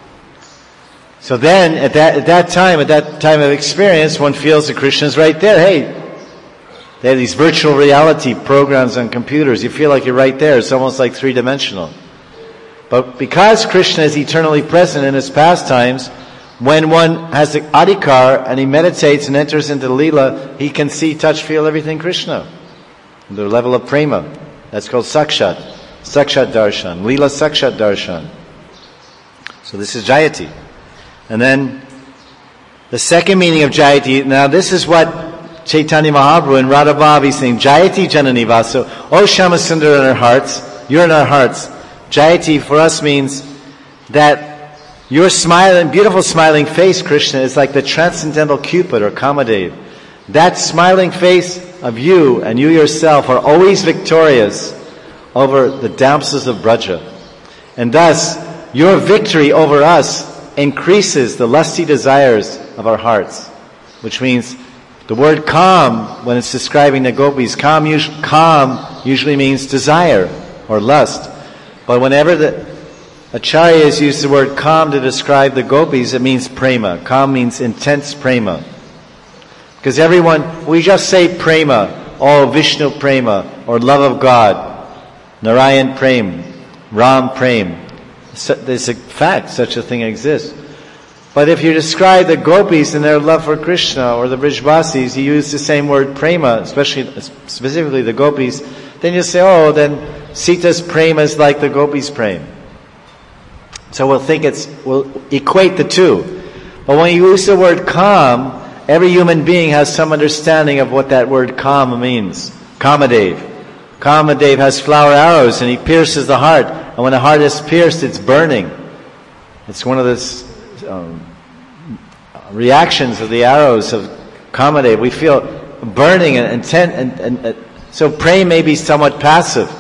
So then, at that at that time, at that time of experience, one feels that Krishna's right there. Hey, they have these virtual reality programs on computers. You feel like you're right there. It's almost like three-dimensional. But because Krishna is eternally present in his pastimes, when one has the adhikar and he meditates and enters into Leela, he can see, touch, feel everything Krishna. The level of prema. That's called Sakshat. Sakshat Darshan. Leela Sakshat Darshan. So this is Jayati. And then the second meaning of Jayati, now this is what Chaitanya Mahaprabhu in Radha Bhav is saying, Jayati Janani Vaso. Oh Shyamasundar in our hearts, you're in our hearts. Jayati for us means that your smiling, beautiful smiling face, Krishna, is like the transcendental Cupid or Kamadev. That smiling face of you and you yourself are always victorious over the damsels of Braja. And thus, your victory over us increases the lusty desires of our hearts. Which means, the word calm, when it's describing the gopis, calm, usually, calm usually means desire or lust. But whenever the acharyas use the word calm to describe the gopis, it means prema. Calm means intense prema. Because everyone, we just say prema, oh Vishnu prema, or love of God, Narayan prem, Ram prem. There's a fact, such a thing exists. But if you describe the gopis and their love for Krishna or the Brijvasis, you use the same word prema, especially specifically the gopis, then you say, oh, then Sita's prema is like the gopis' prema. So we'll think it's, we'll equate the two. But when you use the word calm, every human being has some understanding of what that word calm means. Kamadev. Kamadev has flower arrows and he pierces the heart. And when the heart is pierced, it's burning. It's one of the um, reactions of the arrows of Kamadev. We feel burning and intent. And, and, and so praying may be somewhat passive.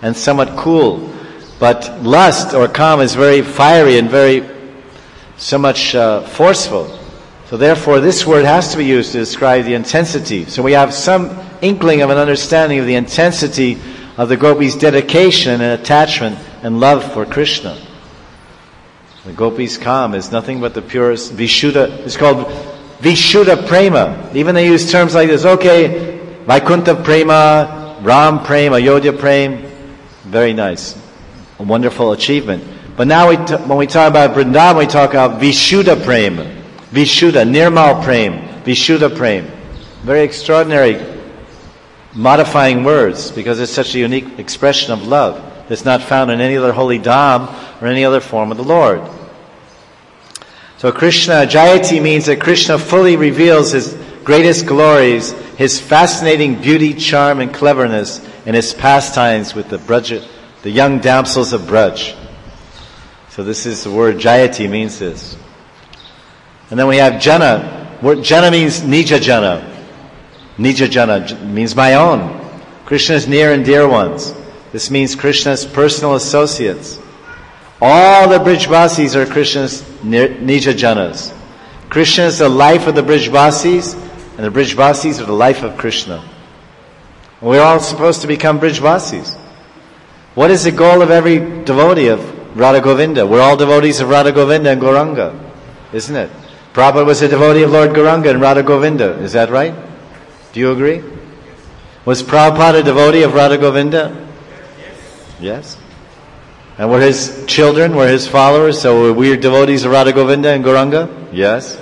and somewhat cool. But lust or kam is very fiery and very, so much uh, forceful. So therefore this word has to be used to describe the intensity. So we have some inkling of an understanding of the intensity of the gopis' dedication and attachment and love for Krishna. The gopis' kam is nothing but the purest Vishuddha. It's called Vishuddha Prema. Even they use terms like this. Okay, Vaikuntha Prema, Ram Prema, Ayodhya Prema. Very nice. A wonderful achievement. But now we t- when we talk about Vrindavan, we talk about Vishuddha Prema. Vishuddha, Nirmal Prema, Vishuddha Prema. Very extraordinary, modifying words, because it's such a unique expression of love that's not found in any other holy dham or any other form of the Lord. So Krishna, Jayati means that Krishna fully reveals His greatest glories, His fascinating beauty, charm, and cleverness in His pastimes with the Braj, the young damsels of Braj. So this is the word Jayati means this. And then we have Jana. Word Jana means Nija Jana. Nija Jana means my own. Krishna's near and dear ones. This means Krishna's personal associates. All the Brijvasis are Krishna's Nija Janas. Krishna is the life of the Brijvasis, and the Brijvasis are the life of Krishna. And we're all supposed to become Brijvasis. What is the goal of every devotee of Radha Govinda? We're all devotees of Radha Govinda and Gauranga, isn't it? Prabhupada was a devotee of Lord Gauranga and Radha Govinda. Is that right? Do you agree? Was Prabhupada a devotee of Radha Govinda? Yes. And were his children, were his followers, so were we devotees of Radha Govinda and Gauranga? Yes.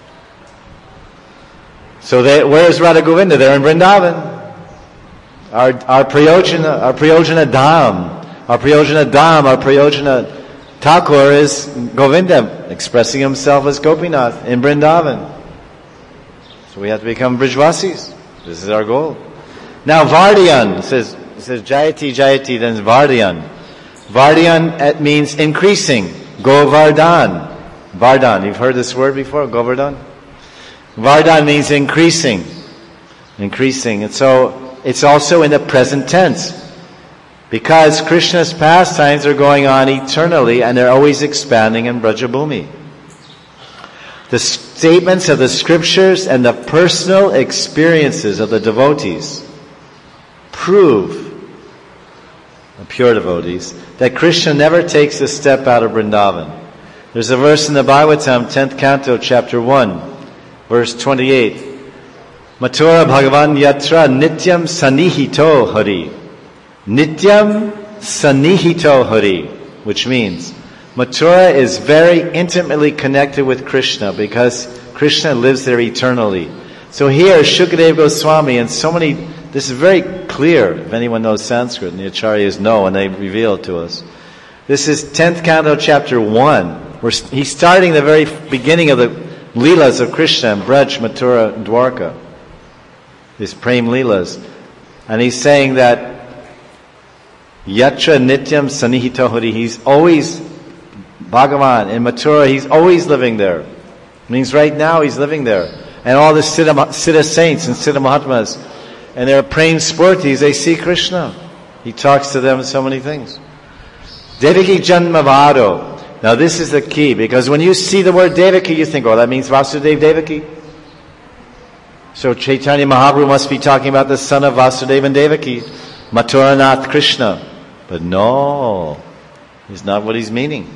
So they, where is Radha Govinda? They're in Vrindavan. Our our Priyojana, our Priyojana Dham, our Priyojana Dham, our Priyojana Thakur is Govinda, expressing himself as Gopinath in Vrindavan. So we have to become Brijvasis. This is our goal. Now Vardyan, it says, it says Jayati, Jayati, then Vardyan. Vardyan, it means increasing. Govardhan. Vardhan, you've heard this word before, Govardhan? Vardhan means increasing. Increasing. And so it's also in the present tense. Because Krishna's pastimes are going on eternally and they're always expanding in Brajabhumi. The statements of the scriptures and the personal experiences of the devotees prove, the pure devotees, that Krishna never takes a step out of Vrindavan. There's a verse in the Bhagavatam, tenth canto, chapter one, verse twenty-eight. Mathura Bhagavan Yatra Nityam Sanihito Hari. Nityam Sanihito Hari, which means Mathura is very intimately connected with Krishna because Krishna lives there eternally. So here, Shukadeva Goswami and so many, this is very clear if anyone knows Sanskrit, and the Acharyas know and they reveal it to us. This is tenth canto, chapter one, where he's starting the very beginning of the Leelas of Krishna in Braj, Mathura, and Dwarka. These Prem Leelas. And he's saying that Yatra Nityam Sanihito Hari, he's always, Bhagavan in Mathura, he's always living there. It means right now he's living there. And all the Siddha, Siddha saints and Siddha Mahatmas, and their Prem Spurtis, they see Krishna. He talks to them so many things. Devaki Janmavado. Now this is the key, because when you see the word Devaki, you think, oh, that means Vasudeva Devaki. So Chaitanya Mahaprabhu must be talking about the son of Vasudeva and Devaki, Mathuranath Krishna. But no, it's not what he's meaning.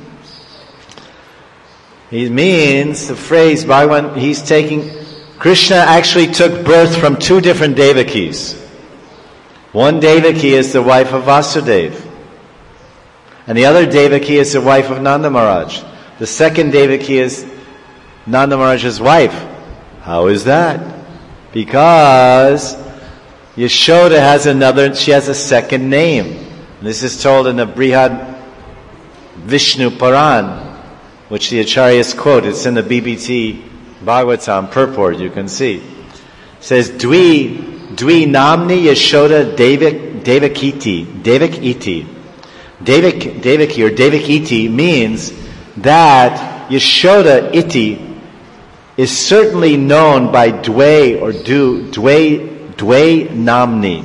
He means the phrase, Bhagavan, he's taking, Krishna actually took birth from two different Devakis. One Devaki is the wife of Vasudeva. And the other Devaki is the wife of Nanda Maharaj. The second Devaki is Nanda Maharaj's wife. How is that? Because Yashoda has another, she has a second name. And this is told in the Brihad Vishnu Puran, which the Acharyas quote. It's in the B B T Bhagavatam purport, you can see. It says, Dvi, Dvi Namni Yashoda Devak, Devakiti, Devakiti. Devak, Devaki or Devakiti means that Yashoda Iti is certainly known by Dwe or Du, Dwe, Dwe Namni.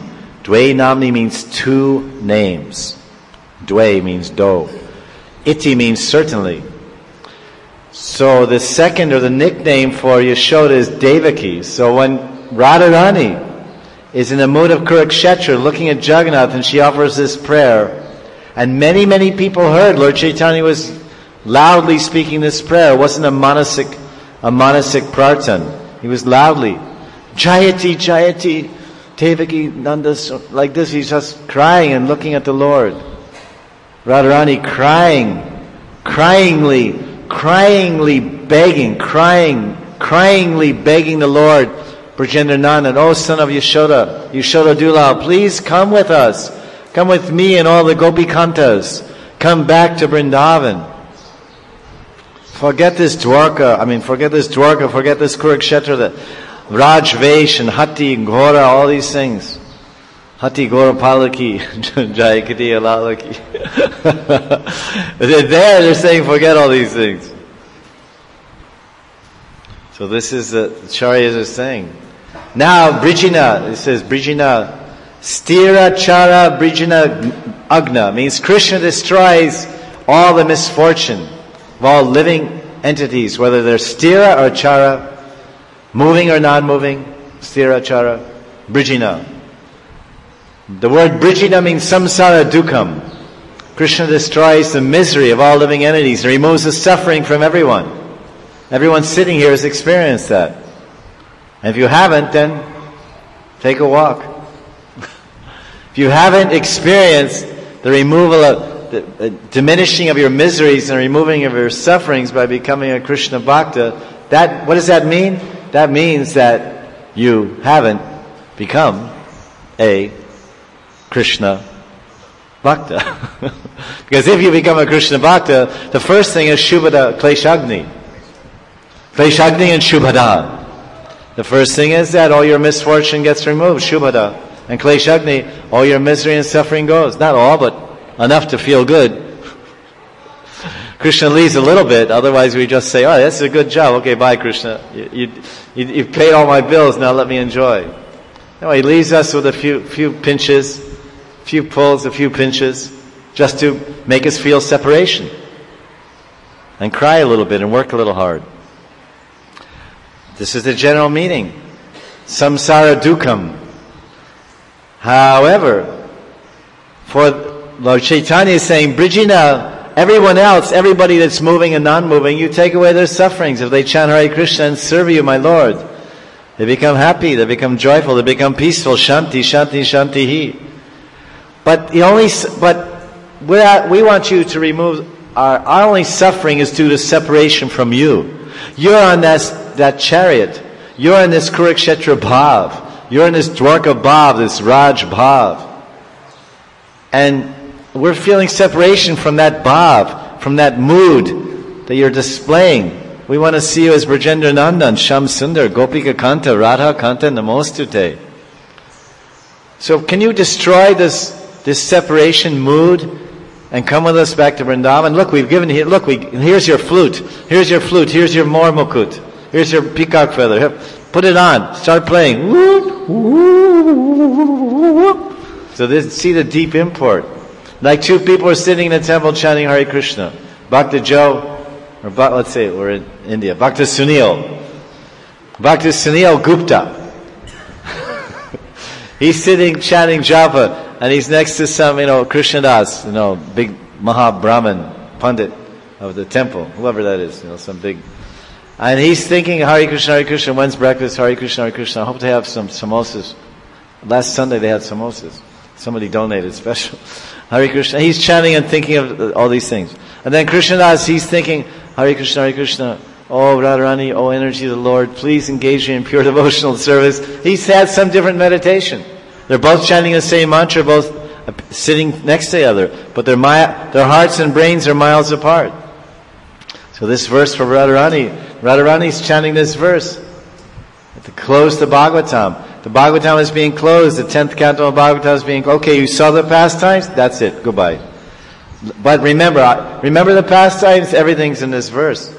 Dve namni means two names. Dve means do. Iti means certainly. So the second or the nickname for Yashoda is Devaki. So when Radharani is in the mood of Kurukshetra looking at Jagannath and she offers this prayer, and many, many people heard Lord Chaitanya was loudly speaking this prayer. It wasn't a manasik, a manasik prartan. He was loudly, Jayati, Jayati, Devaki, Nanda, like this. He's just crying and looking at the Lord. Radharani crying, cryingly, cryingly begging, crying, cryingly begging the Lord, Brajendra Nandan, oh son of Yashoda, Yashoda Dulal, please come with us. Come with me and all the Gopikantas. Come back to Vrindavan. Forget this Dwarka, I mean forget this Dwarka, forget this Kurukshetra, the Rajvesh and Hati and Ghora, all these things. Hati Ghora Palaki, Jayakati Alalaki. They're there, they're saying forget all these things. So this is the Acharyas are saying. Now Brijina, it says Brijina, Stira Chara Brijina Agna, means Krishna destroys all the misfortune of all living entities, whether they're Stira or Chara, moving or non-moving, Stira Chara, Brijina. The word Brijina means samsara dukkam. Krishna destroys the misery of all living entities and removes the suffering from everyone. Everyone sitting here has experienced that. And if you haven't, then take a walk. If you haven't experienced the removal of the uh, diminishing of your miseries and removing of your sufferings by becoming a Krishna Bhakta, that, what does that mean? That means that you haven't become a Krishna Bhakta. Because if you become a Krishna Bhakta, the first thing is Shubhada Kleshagni. Kleshagni and Shubhada. The first thing is that all your misfortune gets removed, Shubhada. And Kleshagni, all your misery and suffering goes. Not all, but enough to feel good. Krishna leaves a little bit, otherwise we just say, oh, that's a good job. Okay, bye Krishna. You, you, you, you've paid all my bills, now let me enjoy. No, he leaves us with a few, few pinches, few pulls, a few pinches, just to make us feel separation. And cry a little bit and work a little hard. This is the general meaning. Samsara dukkam. However, for Lord Chaitanya is saying, Brijina, everyone else, everybody that's moving and non-moving, you take away their sufferings. If they chant Hare Krishna and serve you, my Lord, they become happy, they become joyful, they become peaceful. Shanti, Shanti, Shanti. But the only, but we're at, we want you to remove our, our only suffering is due to separation from you. You're on that, that chariot. You're in this Kurukshetra Bhav. You're in this Dwarka Bhav, this Raj Bhav. And we're feeling separation from that Bhav, from that mood that you're displaying. We want to see you as Brajendra Nandan, Sham Sundar, Gopika Kanta, Radha Kanta, Namostute. So can you destroy this, this separation mood and come with us back to Vrindavan? Look, we've given here, look, we, here's your flute, here's your flute, here's your Mor Mukut, here's your peacock feather. Here, put it on, start playing. Whoop, whoop, whoop. So this, see the deep import. Like two people are sitting in the temple chanting Hare Krishna. Bhakta Joe, or let's say we're in India, Bhakta Sunil. Bhakta Sunil Gupta. He's sitting chanting japa, and he's next to some, you know, Krishnadas, you know, big Maha Brahman Pandit of the temple, whoever that is, you know, some big. And he's thinking, Hare Krishna, Hare Krishna, when's breakfast? Hare Krishna, Hare Krishna. I hope they have some samosas. Last Sunday they had samosas. Somebody donated special. Hare Krishna. He's chanting and thinking of all these things. And then Krishnadas, he's thinking, Hare Krishna, Hare Krishna. Oh, Radharani, oh, energy of the Lord, please engage me in pure devotional service. He's had some different meditation. They're both chanting the same mantra, both sitting next to each other, but their mi- their hearts and brains are miles apart. So this verse for Radharani, Radharani's chanting this verse to close the Bhagavatam. The Bhagavatam is being closed. The tenth canto of Bhagavatam is being closed. Okay, you saw the pastimes? That's it. Goodbye. But remember, remember the pastimes? Everything's in this verse.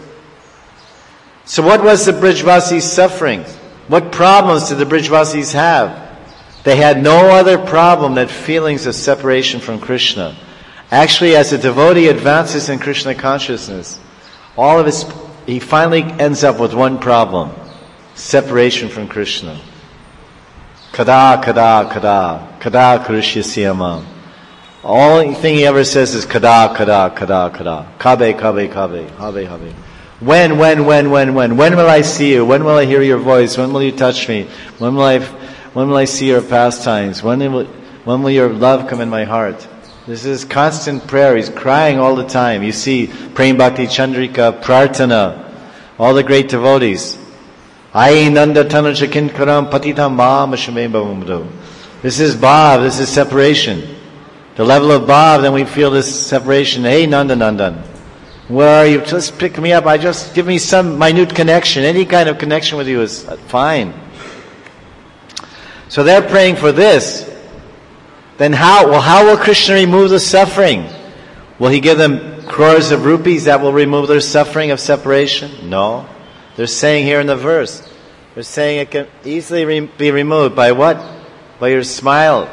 So what was the Brijvasis' suffering? What problems did the Brijvasis have? They had no other problem than feelings of separation from Krishna. Actually, as a devotee advances in Krishna consciousness, all of his, he finally ends up with one problem: separation from Krishna. Kada, kada, kada, kada krishyasya. All thing he ever says is kada, kada, kada, kada. Kabe, kabe, kabe, habe, habe. When, when, when, when, when? When will I see you? When will I hear your voice? When will you touch me? When will I, when will I see your pastimes? When will, when will your love come in my heart? This is constant prayer. He's crying all the time. You see, Prem Bhakti Chandrika, Prarthana, all the great devotees. Ai Nanda Tanaja Kinkaram Patitam Ma Mashame Bhavamdo. This is bhav, this is separation. The level of bhav, then we feel this separation. Hey Nanda Nandan, where are you? Just pick me up. I just give me some minute connection. Any kind of connection with you is fine. So they're praying for this. Then how? Well, how will Krishna remove the suffering? Will he give them crores of rupees that will remove their suffering of separation? No. They're saying here in the verse, they're saying it can easily re- be removed by what? By your smile.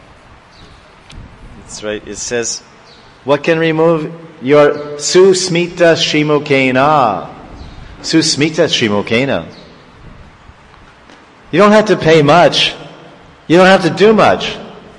That's right. It says, what can remove your susmita shrimukena? Susmita shrimukena. You don't have to pay much. You don't have to do much.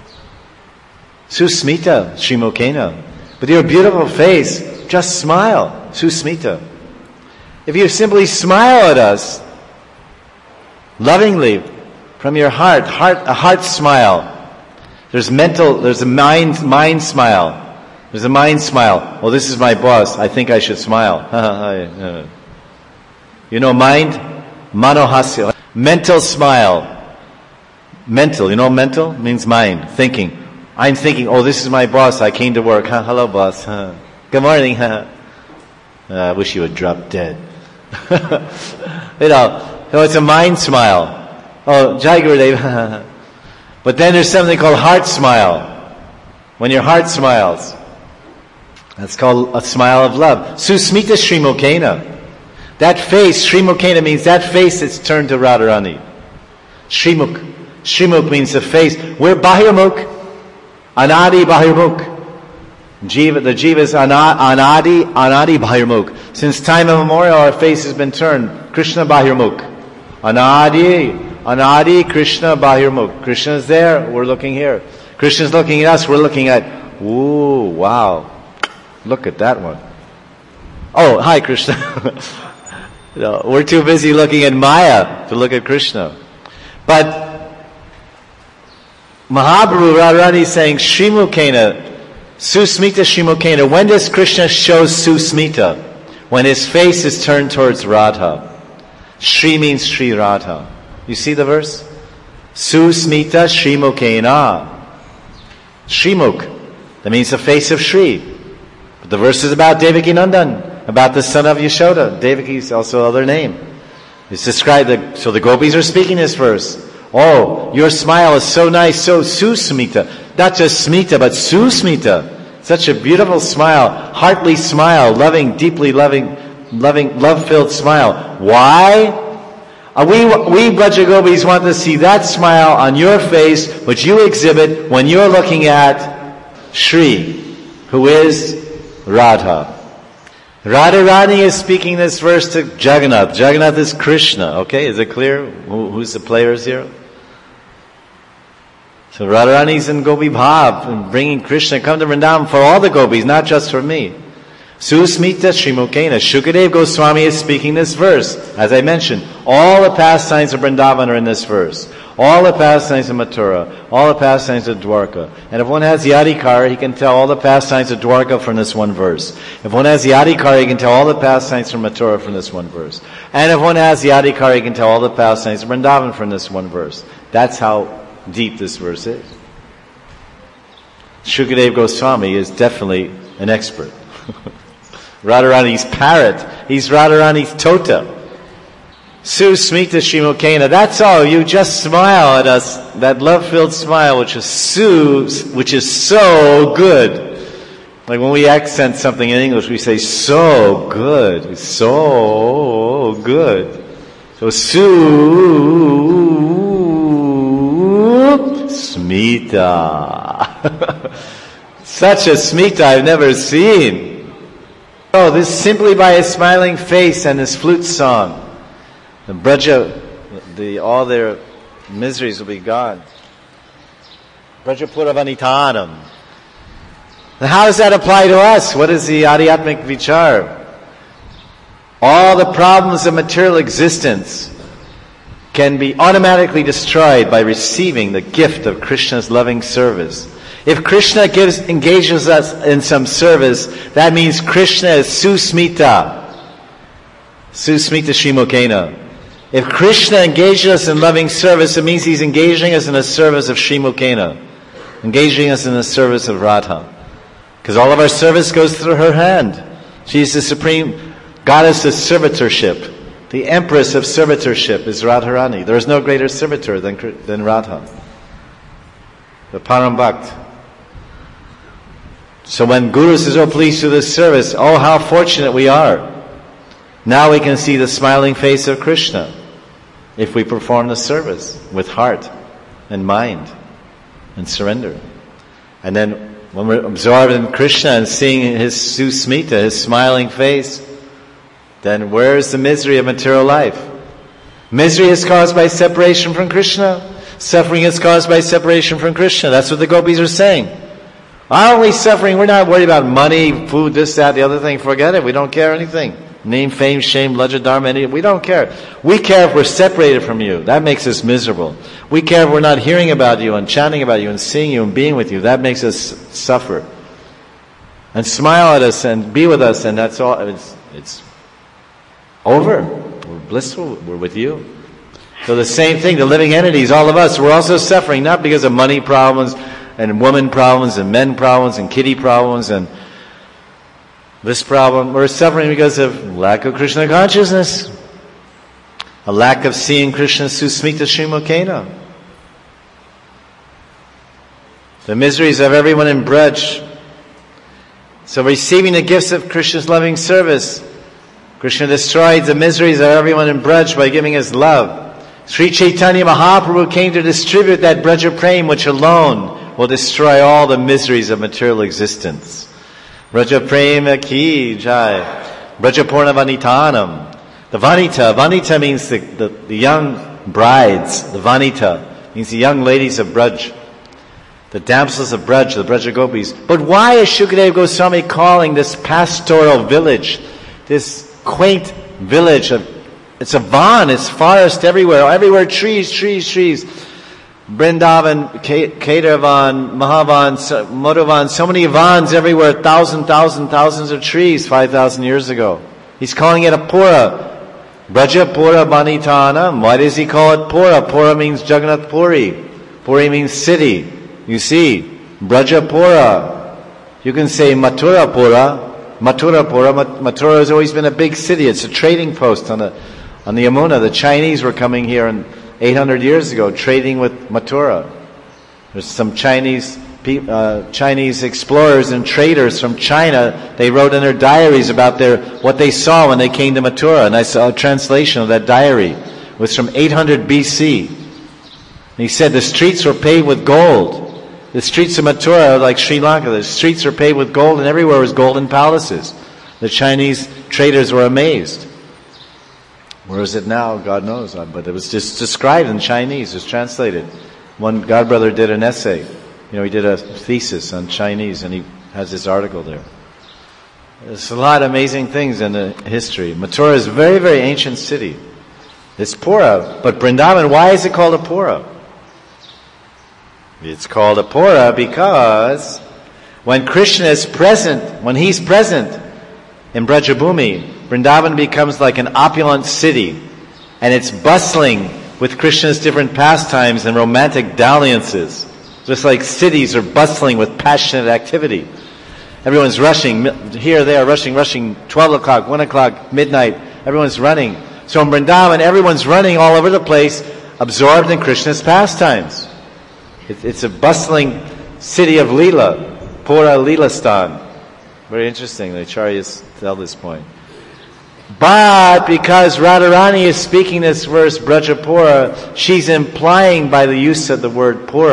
Susmita shrimukena. With your beautiful face, just smile. Susmita. If you simply smile at us, lovingly, from your heart, heart, a heart smile. There's mental, there's a mind, mind smile. There's a mind smile. Oh, this is my boss. I think I should smile. You know mind? Manohasya. Mental smile. Mental, you know mental? Means mind, thinking. I'm thinking, oh, this is my boss. I came to work. Huh? Hello, boss. Huh? Good morning. Huh? Uh, I wish you would drop dead. You know, so it's a mind smile. Oh, Jai Gurudev. But then there's something called heart smile. When your heart smiles, that's called a smile of love. Susmita Shrimukena. That face, Shrimukena means that face that's turned to Radharani. Shrimuk. Shrimuk means the face. We're Bahirmukh. Anadi Bahirmukh. Jiva, the Jiva is Anadi, Anadi Bahirmukh. Since time immemorial, our face has been turned. Krishna Bahirmukh. Anadi, Anadi, Krishna Bahirmukh. Krishna is there, we're looking here. Krishna is looking at us, we're looking at, ooh, wow. Look at that one. Oh, hi Krishna. You know, we're too busy looking at Maya to look at Krishna. But Mahaprabhu Radharani is saying, Shrimukena, Susmita Shrimukena. When does Krishna show Susmita? When his face is turned towards Radha. Shri means Sri Radha. You see the verse? Susmita Shrimukena. Shrimukh. That means the face of Shri. But the verse is about Devaki Nandan, about the son of Yashoda. Devaki is also another name. It's described, that, so the gopis are speaking this verse. Oh, your smile is so nice, so susmita. Not just smita, but susmita. Such a beautiful smile, heartly smile, loving, deeply loving, loving, love-filled smile. Why? Uh, we, we Braja Gopis want to see that smile on your face, which you exhibit when you're looking at Shri, who is Radha. Radharani is speaking this verse to Jagannath. Jagannath is Krishna. Okay, is it clear? Who, who's the players here? So Radharani is in Gopi Bhav, and bringing Krishna, come to Vrindavan for all the gopis, not just for me. Susmita Shrimukena. Shukadev Goswami is speaking this verse. As I mentioned, all the pastimes of Vrindavan are in this verse. All the pastimes of Mathura, all the pastimes of Dwarka. And if one has the Adhikar, he can tell all the pastimes of Dwarka from this one verse. If one has the Adhikar, he can tell all the pastimes from Mathura from this one verse. And if one has the Adhikar, he can tell all the pastimes of Vrindavan from this one verse. That's how deep this verse is. Shukadev Goswami is definitely an expert. Radharani's parrot. He's Radharani's tota. Susmita Shrimukena. That's all. You just smile at us. That love-filled smile, which is su, which is so good. Like when we accent something in English, we say so good. It's so good. So su, Smita. Such a Smita I've never seen. Oh, this simply by his smiling face and his flute song. The Braja, the, all their miseries will be gone. Brajapura Vanitanam. And how does that apply to us? What is the Adhyatmic Vichar? All the problems of material existence can be automatically destroyed by receiving the gift of Krishna's loving service. If Krishna gives, engages us in some service, that means Krishna is Susmita. Susmita Srimukena. If Krishna engages us in loving service, it means He's engaging us in the service of Srimukena. Engaging us in the service of Radha. Because all of our service goes through her hand. She's the supreme goddess of servitorship. The empress of servitorship is Radharani. There is no greater servitor than, than Radha. The Param Bhakt. So when Guru says, oh, please do this service, oh, how fortunate we are. Now we can see the smiling face of Krishna if we perform the service with heart and mind and surrender. And then when we're absorbed in Krishna and seeing His Susmita, His smiling face, then where is the misery of material life? Misery is caused by separation from Krishna. Suffering is caused by separation from Krishna. That's what the gopis are saying. Our only suffering, we're not worried about money, food, this, that, the other thing. Forget it. We don't care anything. Name, fame, shame, lajja, dharma, anything. We don't care. We care if we're separated from you. That makes us miserable. We care if we're not hearing about you and chanting about you and seeing you and being with you. That makes us suffer. And smile at us and be with us, and that's all. It's, it's over. We're blissful. We're with you. So the same thing, the living entities, all of us, we're also suffering, not because of money problems and woman problems and men problems and kitty problems and this problem. We're suffering because of lack of Krishna consciousness. A lack of seeing Krishna's Susmita Srimukena. The miseries of everyone in Braj. So receiving the gifts of Krishna's loving service, Krishna destroyed the miseries of everyone in Braj by giving His love. Sri Chaitanya Mahaprabhu came to distribute that Braja Prem which alone will destroy all the miseries of material existence. Braja Prema ki jai. Braja Purna Vanitanam. The Vanita, Vanita means the, the, the young brides. The Vanita means the young ladies of Braj. The damsels of Braj, the Braja Gopis. But why is Shukadeva Goswami calling this pastoral village, this quaint village of, it's a van, it's forest everywhere, everywhere trees, trees, trees. Vrindavan, Kedarvan, Mahavan, Madhuvan, so many vans everywhere, thousand, thousand, thousands of trees five thousand years ago. He's calling it a Pura. Braja Pura Banitanam. Why does he call it Pura? Pura means Jagannath Puri. Puri means city. You see, Braja Pura. You can say Mathura Pura. Mathura Pura. Mathura has always been a big city. It's a trading post on the on the Yamuna. The Chinese were coming here and eight hundred years ago, trading with Mathura. There's some Chinese uh, Chinese explorers and traders from China. They wrote in their diaries about their what they saw when they came to Mathura, and I saw a translation of that diary. It was from eight hundred B C. And he said the streets were paved with gold. The streets of Mathura are like Sri Lanka. The streets were paved with gold, and everywhere was golden palaces. The Chinese traders were amazed. Where is it now? God knows. But it was just described in Chinese. It was translated. One godbrother did an essay. You know, he did a thesis on Chinese, and he has this article there. There's a lot of amazing things in the history. Mathura is a very, very ancient city. It's Pura. But Vrindavan, why is it called a Pura? It's called a Pura because when Krishna is present, when He's present in Brajabhumi, Vrindavan becomes like an opulent city, and it's bustling with Krishna's different pastimes and romantic dalliances. Just like cities are bustling with passionate activity. Everyone's rushing, here, there, rushing, rushing, twelve o'clock, one o'clock, midnight, everyone's running. So in Vrindavan, everyone's running all over the place, absorbed in Krishna's pastimes. It's a bustling city of Leela, Pura Leelastan. Very interesting, the Acharyas tell this point. But because Radharani is speaking this verse, Brajapura, she's implying by the use of the word Pura,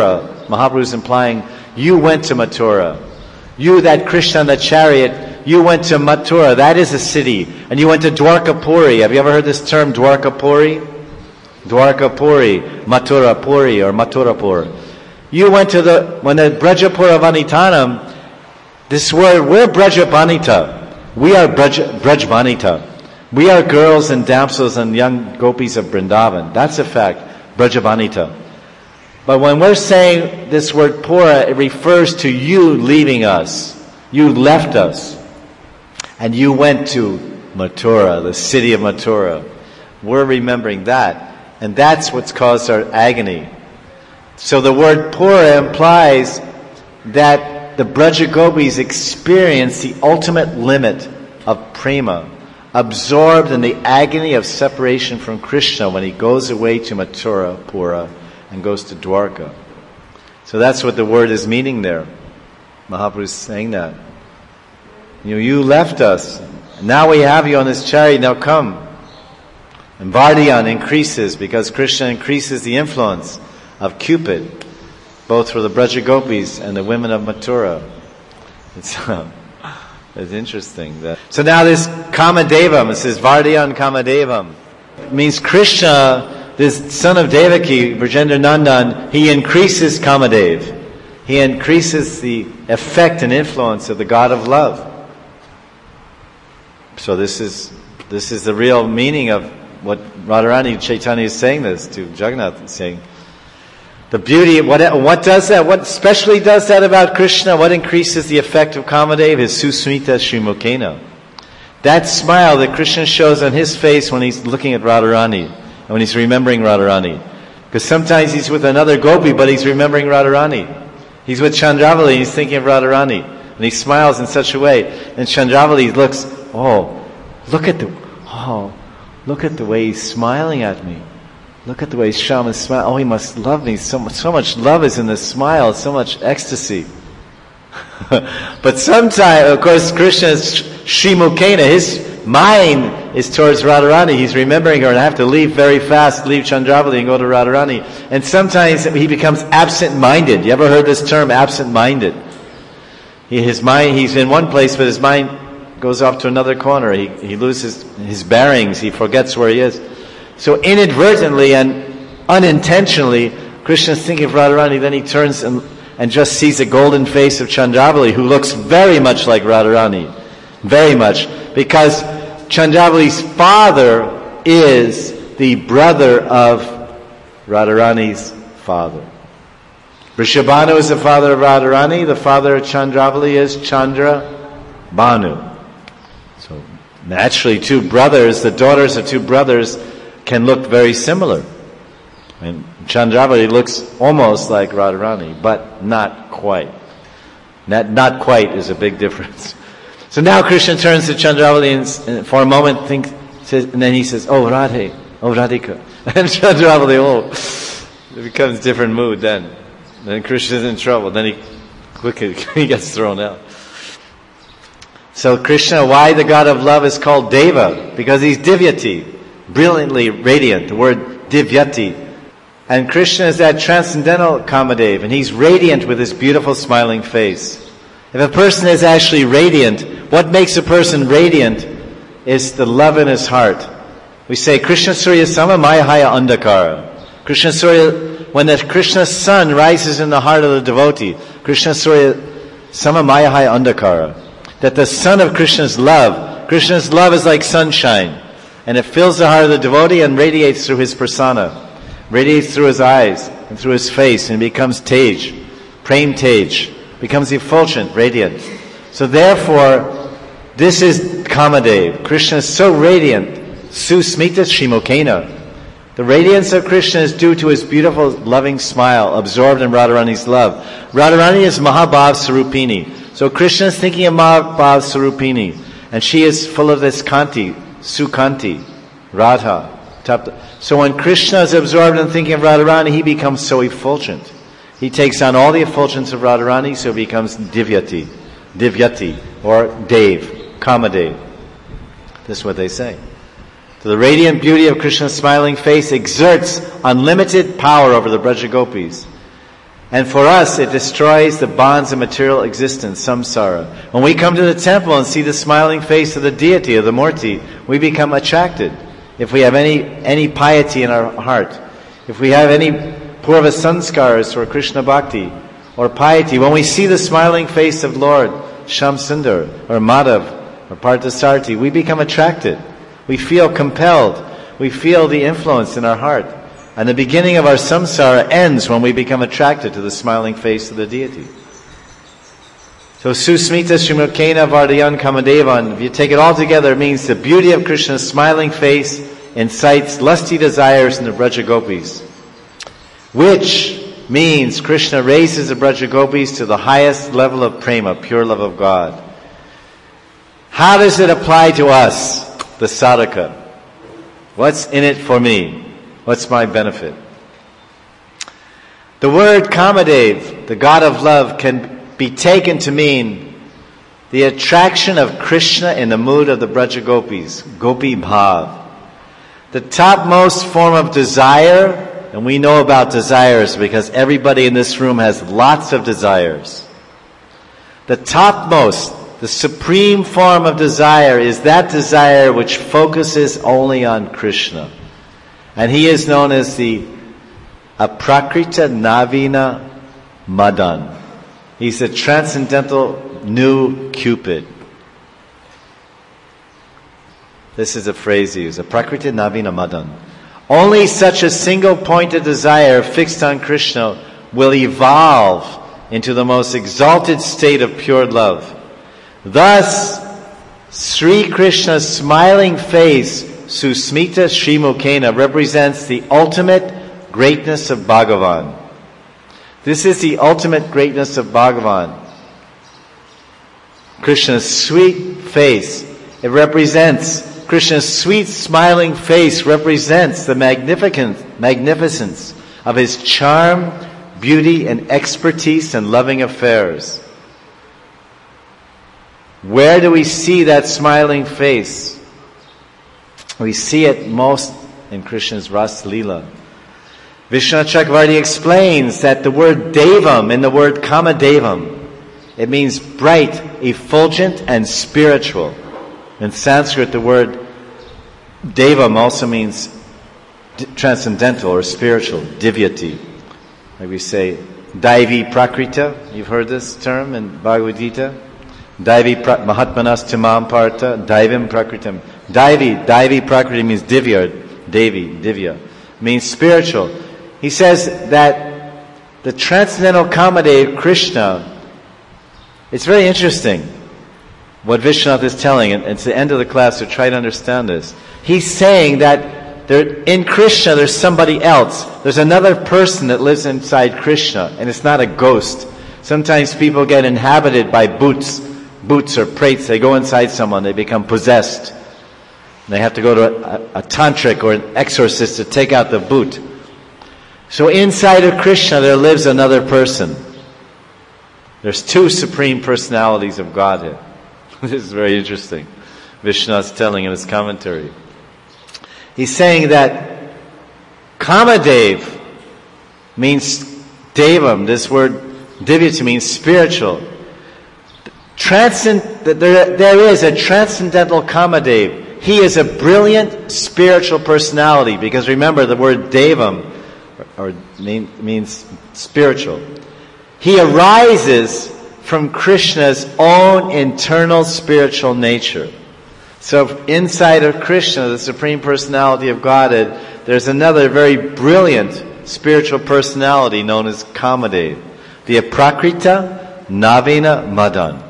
Mahaprabhu is implying, you went to Mathura. You, that Krishna in the chariot, you went to Mathura. That is a city. And you went to Dwarkapuri. Have you ever heard this term, Dwarkapuri? Dwarkapuri, Mathurapuri, or Mathurapur. You went to the, when the Brajapura Vanitanam, this word, we're Brajabanita. We are Braj, Brajbanita. We are girls and damsels and young gopis of Vrindavan. That's a fact, Brajabanita. But when we're saying this word Pura, it refers to you leaving us. You left us. And you went to Mathura, the city of Mathura. We're remembering that. And that's what's caused our agony. So the word Pura implies that the Braja Gopis experience the ultimate limit of prema, absorbed in the agony of separation from Krishna when he goes away to Mathura, Pura, and goes to Dwarka. So that's what the word is meaning there. Mahaprabhu is saying that. You know, you left us. Now we have you on this chariot, now come. And Vardyan increases because Krishna increases the influence of Cupid, both for the Braja Gopis and the women of Mathura. It's, uh, it's interesting. That. So now this Kamadevam, it says Vardyan Kamadevam. It means Krishna, this son of Devaki, Brajendra Nandan, he increases Kamadev. He increases the effect and influence of the God of love. So this is this is the real meaning of what Radharani Chaitanya is saying this to Jagannath, saying the beauty, what what does that, what especially does that about Krishna, what increases the effect of Kamadev is Susmita Srimukena. That smile that Krishna shows on his face when he's looking at Radharani and when he's remembering Radharani. Because sometimes he's with another gopi but he's remembering Radharani. He's with Chandravali and he's thinking of Radharani. And he smiles in such a way. And Chandravali looks, oh, look at the, oh, look at the way he's smiling at me. Look at the way Shyam is smiling. Oh, he must love me. So much, so much love is in the smile. So much ecstasy. But sometimes, of course, Krishna is Srimukena. His mind is towards Radharani. He's remembering her, and I have to leave very fast, leave Chandravali and go to Radharani. And sometimes he becomes absent-minded. You ever heard this term, absent-minded? He, his mind, he's in one place, but his mind goes off to another corner. He, he loses his bearings. He forgets where he is. So inadvertently and unintentionally, Krishna is thinking of Radharani. Then he turns and, and just sees the golden face of Chandravali, who looks very much like Radharani. Very much. Because Chandravali's father is the brother of Radharani's father. Vrishabhanu is the father of Radharani. The father of Chandravali is Chandra Bhanu. So naturally, two brothers, the daughters of two brothers, can look very similar. And Chandravali looks almost like Radharani, but not quite. Not, not quite is a big difference. So now Krishna turns to Chandravali and for a moment thinks, says, and then he says, "Oh Radhe, oh Radhika," and Chandravali, oh, it becomes a different mood then. Then Krishna's in trouble. Then he quickly he gets thrown out. So Krishna, why the God of love is called Deva? Because he's Divyati, brilliantly radiant. The word Divyati. And Krishna is that transcendental Kamadev, and he's radiant with his beautiful smiling face. If a person is actually radiant, what makes a person radiant is the love in his heart. We say, Krishna Surya Sama Mayahaya Andakara. Krishna Surya, when the Krishna sun rises in the heart of the devotee, Krishna Surya Sama Mayahaya Andakara. That the sun of Krishna's love, Krishna's love is like sunshine, and it fills the heart of the devotee and radiates through his persona, radiates through his eyes and through his face, and becomes Tej, Prem Tej, becomes effulgent, radiant. So therefore, this is Kamadev. Krishna is so radiant. Susmita Srimukena. The radiance of Krishna is due to his beautiful, loving smile, absorbed in Radharani's love. Radharani is Mahabhav Sarupini. So Krishna is thinking of Mahabhav Sarupini. And she is full of this Kanti, Sukanti, Radha. So when Krishna is absorbed in thinking of Radharani, he becomes so effulgent. He takes on all the effulgence of Radharani, so he becomes Divyati, Divyati, or Dev, Kamadev. This is what they say. So the radiant beauty of Krishna's smiling face exerts unlimited power over the Braja Gopis. And for us, it destroys the bonds of material existence, samsara. When we come to the temple and see the smiling face of the deity, of the Murti, we become attracted. If we have any, any piety in our heart, if we have any purva sanskars or Krishna bhakti or piety, when we see the smiling face of Lord Shyamsundar or Madhav or Parthasarthi, we become attracted. We feel compelled. We feel the influence in our heart. And the beginning of our samsara ends when we become attracted to the smiling face of the deity. So Susmita Srimukena Vardayan Kamadevan, if you take it all together, it means the beauty of Krishna's smiling face incites lusty desires in the Braja Gopis. Which means Krishna raises the Braja Gopis to the highest level of prema, pure love of God. How does it apply to us, the sadhaka? What's in it for me? What's my benefit? The word Kamadev, the god of love, can be taken to mean the attraction of Krishna in the mood of the Braja Gopis, Gopi Bhav. The topmost form of desire, and we know about desires because everybody in this room has lots of desires. The topmost, the supreme form of desire is that desire which focuses only on Krishna. And he is known as the Aprakrita Navina Madan. He's a transcendental new Cupid. This is a phrase used, Aprakrita Navina Madan. Only such a single pointed desire fixed on Krishna will evolve into the most exalted state of pure love. Thus, Sri Krishna's smiling face, Susmita Srimukena, represents the ultimate greatness of Bhagavan. This is the ultimate greatness of Bhagavan. Krishna's sweet face, it represents, Krishna's sweet smiling face represents the magnificent, magnificence of his charm, beauty, and expertise in loving affairs. Where do we see that smiling face? We see it most in Krishna's Ras Leela. Vishwanath Chakravarti explains that the word Devam, in the word Kamadevam, it means bright, effulgent, and spiritual. In Sanskrit, the word Devam also means transcendental or spiritual, divyati. Like we say, Daivi Prakrita, you've heard this term in Bhagavad Gita? Daivi pra- Mahatmanas Timam Partha, Daivim Prakritam. Daivi, Daivi Prakriti means divya, Devi, divya, means spiritual. He says that the transcendental Kamadev, Krishna, it's very interesting what Vishwanath is telling, and it's the end of the class, so try to understand this. He's saying that there, in Krishna there's somebody else. There's another person that lives inside Krishna, and it's not a ghost. Sometimes people get inhabited by bhoots, bhoots or prates. They go inside someone, they become possessed. They have to go to a, a tantric or an exorcist to take out the bhoot. So inside of Krishna there lives another person. There's two supreme personalities of Godhead. This is very interesting. Vishwanath's telling in his commentary. He's saying that Kamadev means Devam. This word Divyata means spiritual. Transcend, there, there is a transcendental Kamadev. He is a brilliant spiritual personality, because remember the word Devam or mean, means spiritual. He arises from Krishna's own internal spiritual nature. So inside of Krishna, the Supreme Personality of Godhead, there's another very brilliant spiritual personality known as Kamadev, the Aprakrita Navina Madan.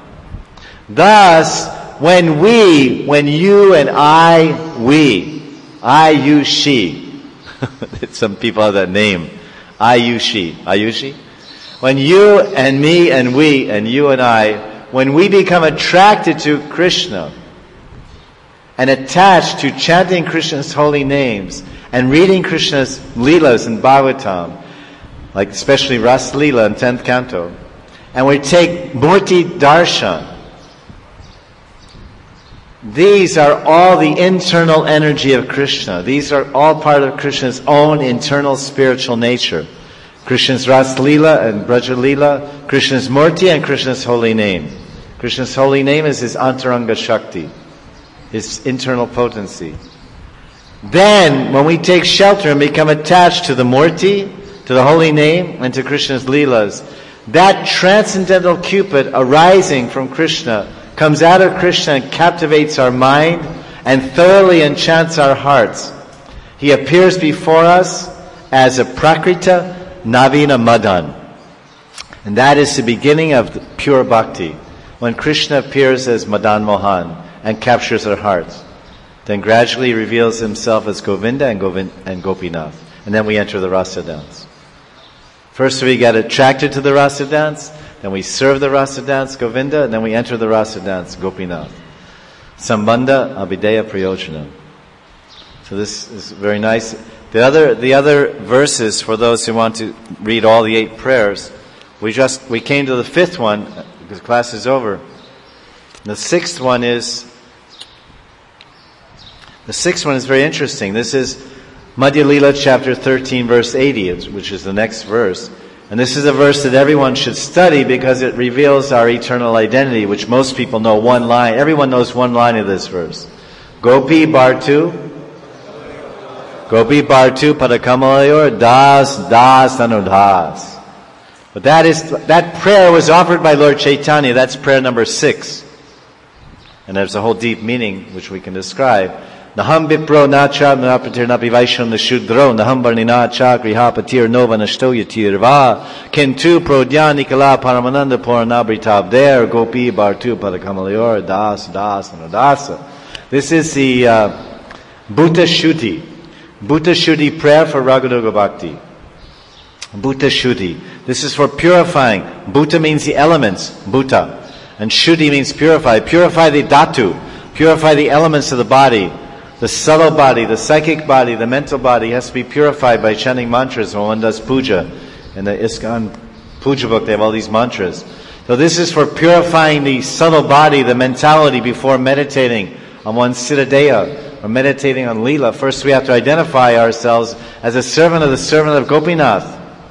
Thus, when we, when you and I, we, I, you, she, some people have that name, I, you, she, Ayushi. When you and me and we and you and I, when we become attracted to Krishna and attached to chanting Krishna's holy names and reading Krishna's Leelas in Bhagavatam, like especially Ras Leela in tenth canto, and we take Murti Darshan, these are all the internal energy of Krishna. These are all part of Krishna's own internal spiritual nature. Krishna's Ras Leela and Braja Leela, Krishna's Murti and Krishna's holy name. Krishna's holy name is his Antaranga Shakti, his internal potency. Then, when we take shelter and become attached to the Murti, to the holy name, and to Krishna's Leelas, that transcendental Cupid arising from Krishna comes out of Krishna and captivates our mind and thoroughly enchants our hearts. He appears before us as a Prakrita Navina Madan. And that is the beginning of the pure bhakti, when Krishna appears as Madan Mohan and captures our hearts. Then gradually he reveals himself as Govinda and, Govind- and Gopinath. And then we enter the rasa dance. First we get attracted to the rasa dance, then we serve the rasa dance, Govinda, and then we enter the rasa dance, Gopinath. Sambandha Abhideya Prayojana. So this is very nice. The other, the other verses, for those who want to read all the eight prayers, we just, we came to the fifth one, because class is over. The sixth one is, the sixth one is very interesting. This is Madhya Lila chapter thirteen verse eighty, which is the next verse. And this is a verse that everyone should study because it reveals our eternal identity, which most people know one line. Everyone knows one line of this verse. Gopi Bartu, Gopi Bartu Padakamayor Das Das Anudas. But that is, that prayer was offered by Lord Chaitanya. That's prayer number six. And there's a whole deep meaning which we can describe. Naham Vipro Nacha Napatir Napivaisham Nashudro Naham Varnina Cha Grihapatir Nova Nashtoyatir Va Kentu Prodya Nikala Paramananda Puranabritab there Gopi Bartu Padakamayor Das Das Anudasa. This is the uh, Bhuta Shuddhi. Bhuta Shuddhi prayer for Raganuga Bhakti. Bhuta Shuddhi. This is for purifying. Bhuta means the elements, Bhuta. And Shuddhi means purify. Purify the dhatu. Purify the elements of the body. The subtle body, the psychic body, the mental body has to be purified by chanting mantras when one does puja. In the ISKCON puja book they have all these mantras. So this is for purifying the subtle body, the mentality before meditating on one's Siddhadeha or meditating on Leela. First we have to identify ourselves as a servant of the servant of Gopinath.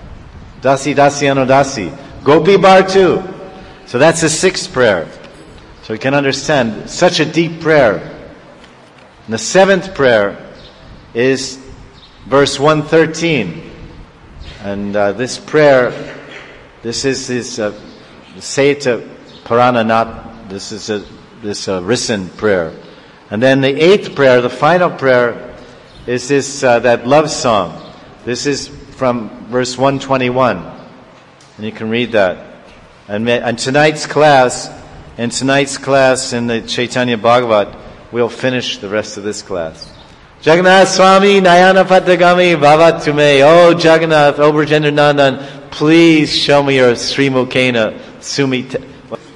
Dasi Dasi Anudasi. Gopi Bartu. So that's the sixth prayer. So we can understand such a deep prayer. And the seventh prayer is verse one thirteen. And uh, this prayer, this is this uh, Seta Parana, not, this is a, this uh, Risen prayer. And then the eighth prayer, the final prayer, is this, uh, that love song. This is from verse one twenty-one. And you can read that. And, and tonight's class, in tonight's class in the Chaitanya Bhagavat, we'll finish the rest of this class. Jagannath Swami Nayana Patagami Bhavatume. Oh Jagannath, oh Brajendra Nandan, please show me your Srimukena Sumita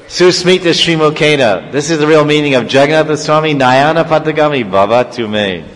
Susmita Srimukena. This is the real meaning of Jagannath Swami Nayana Patagami Bhavatume.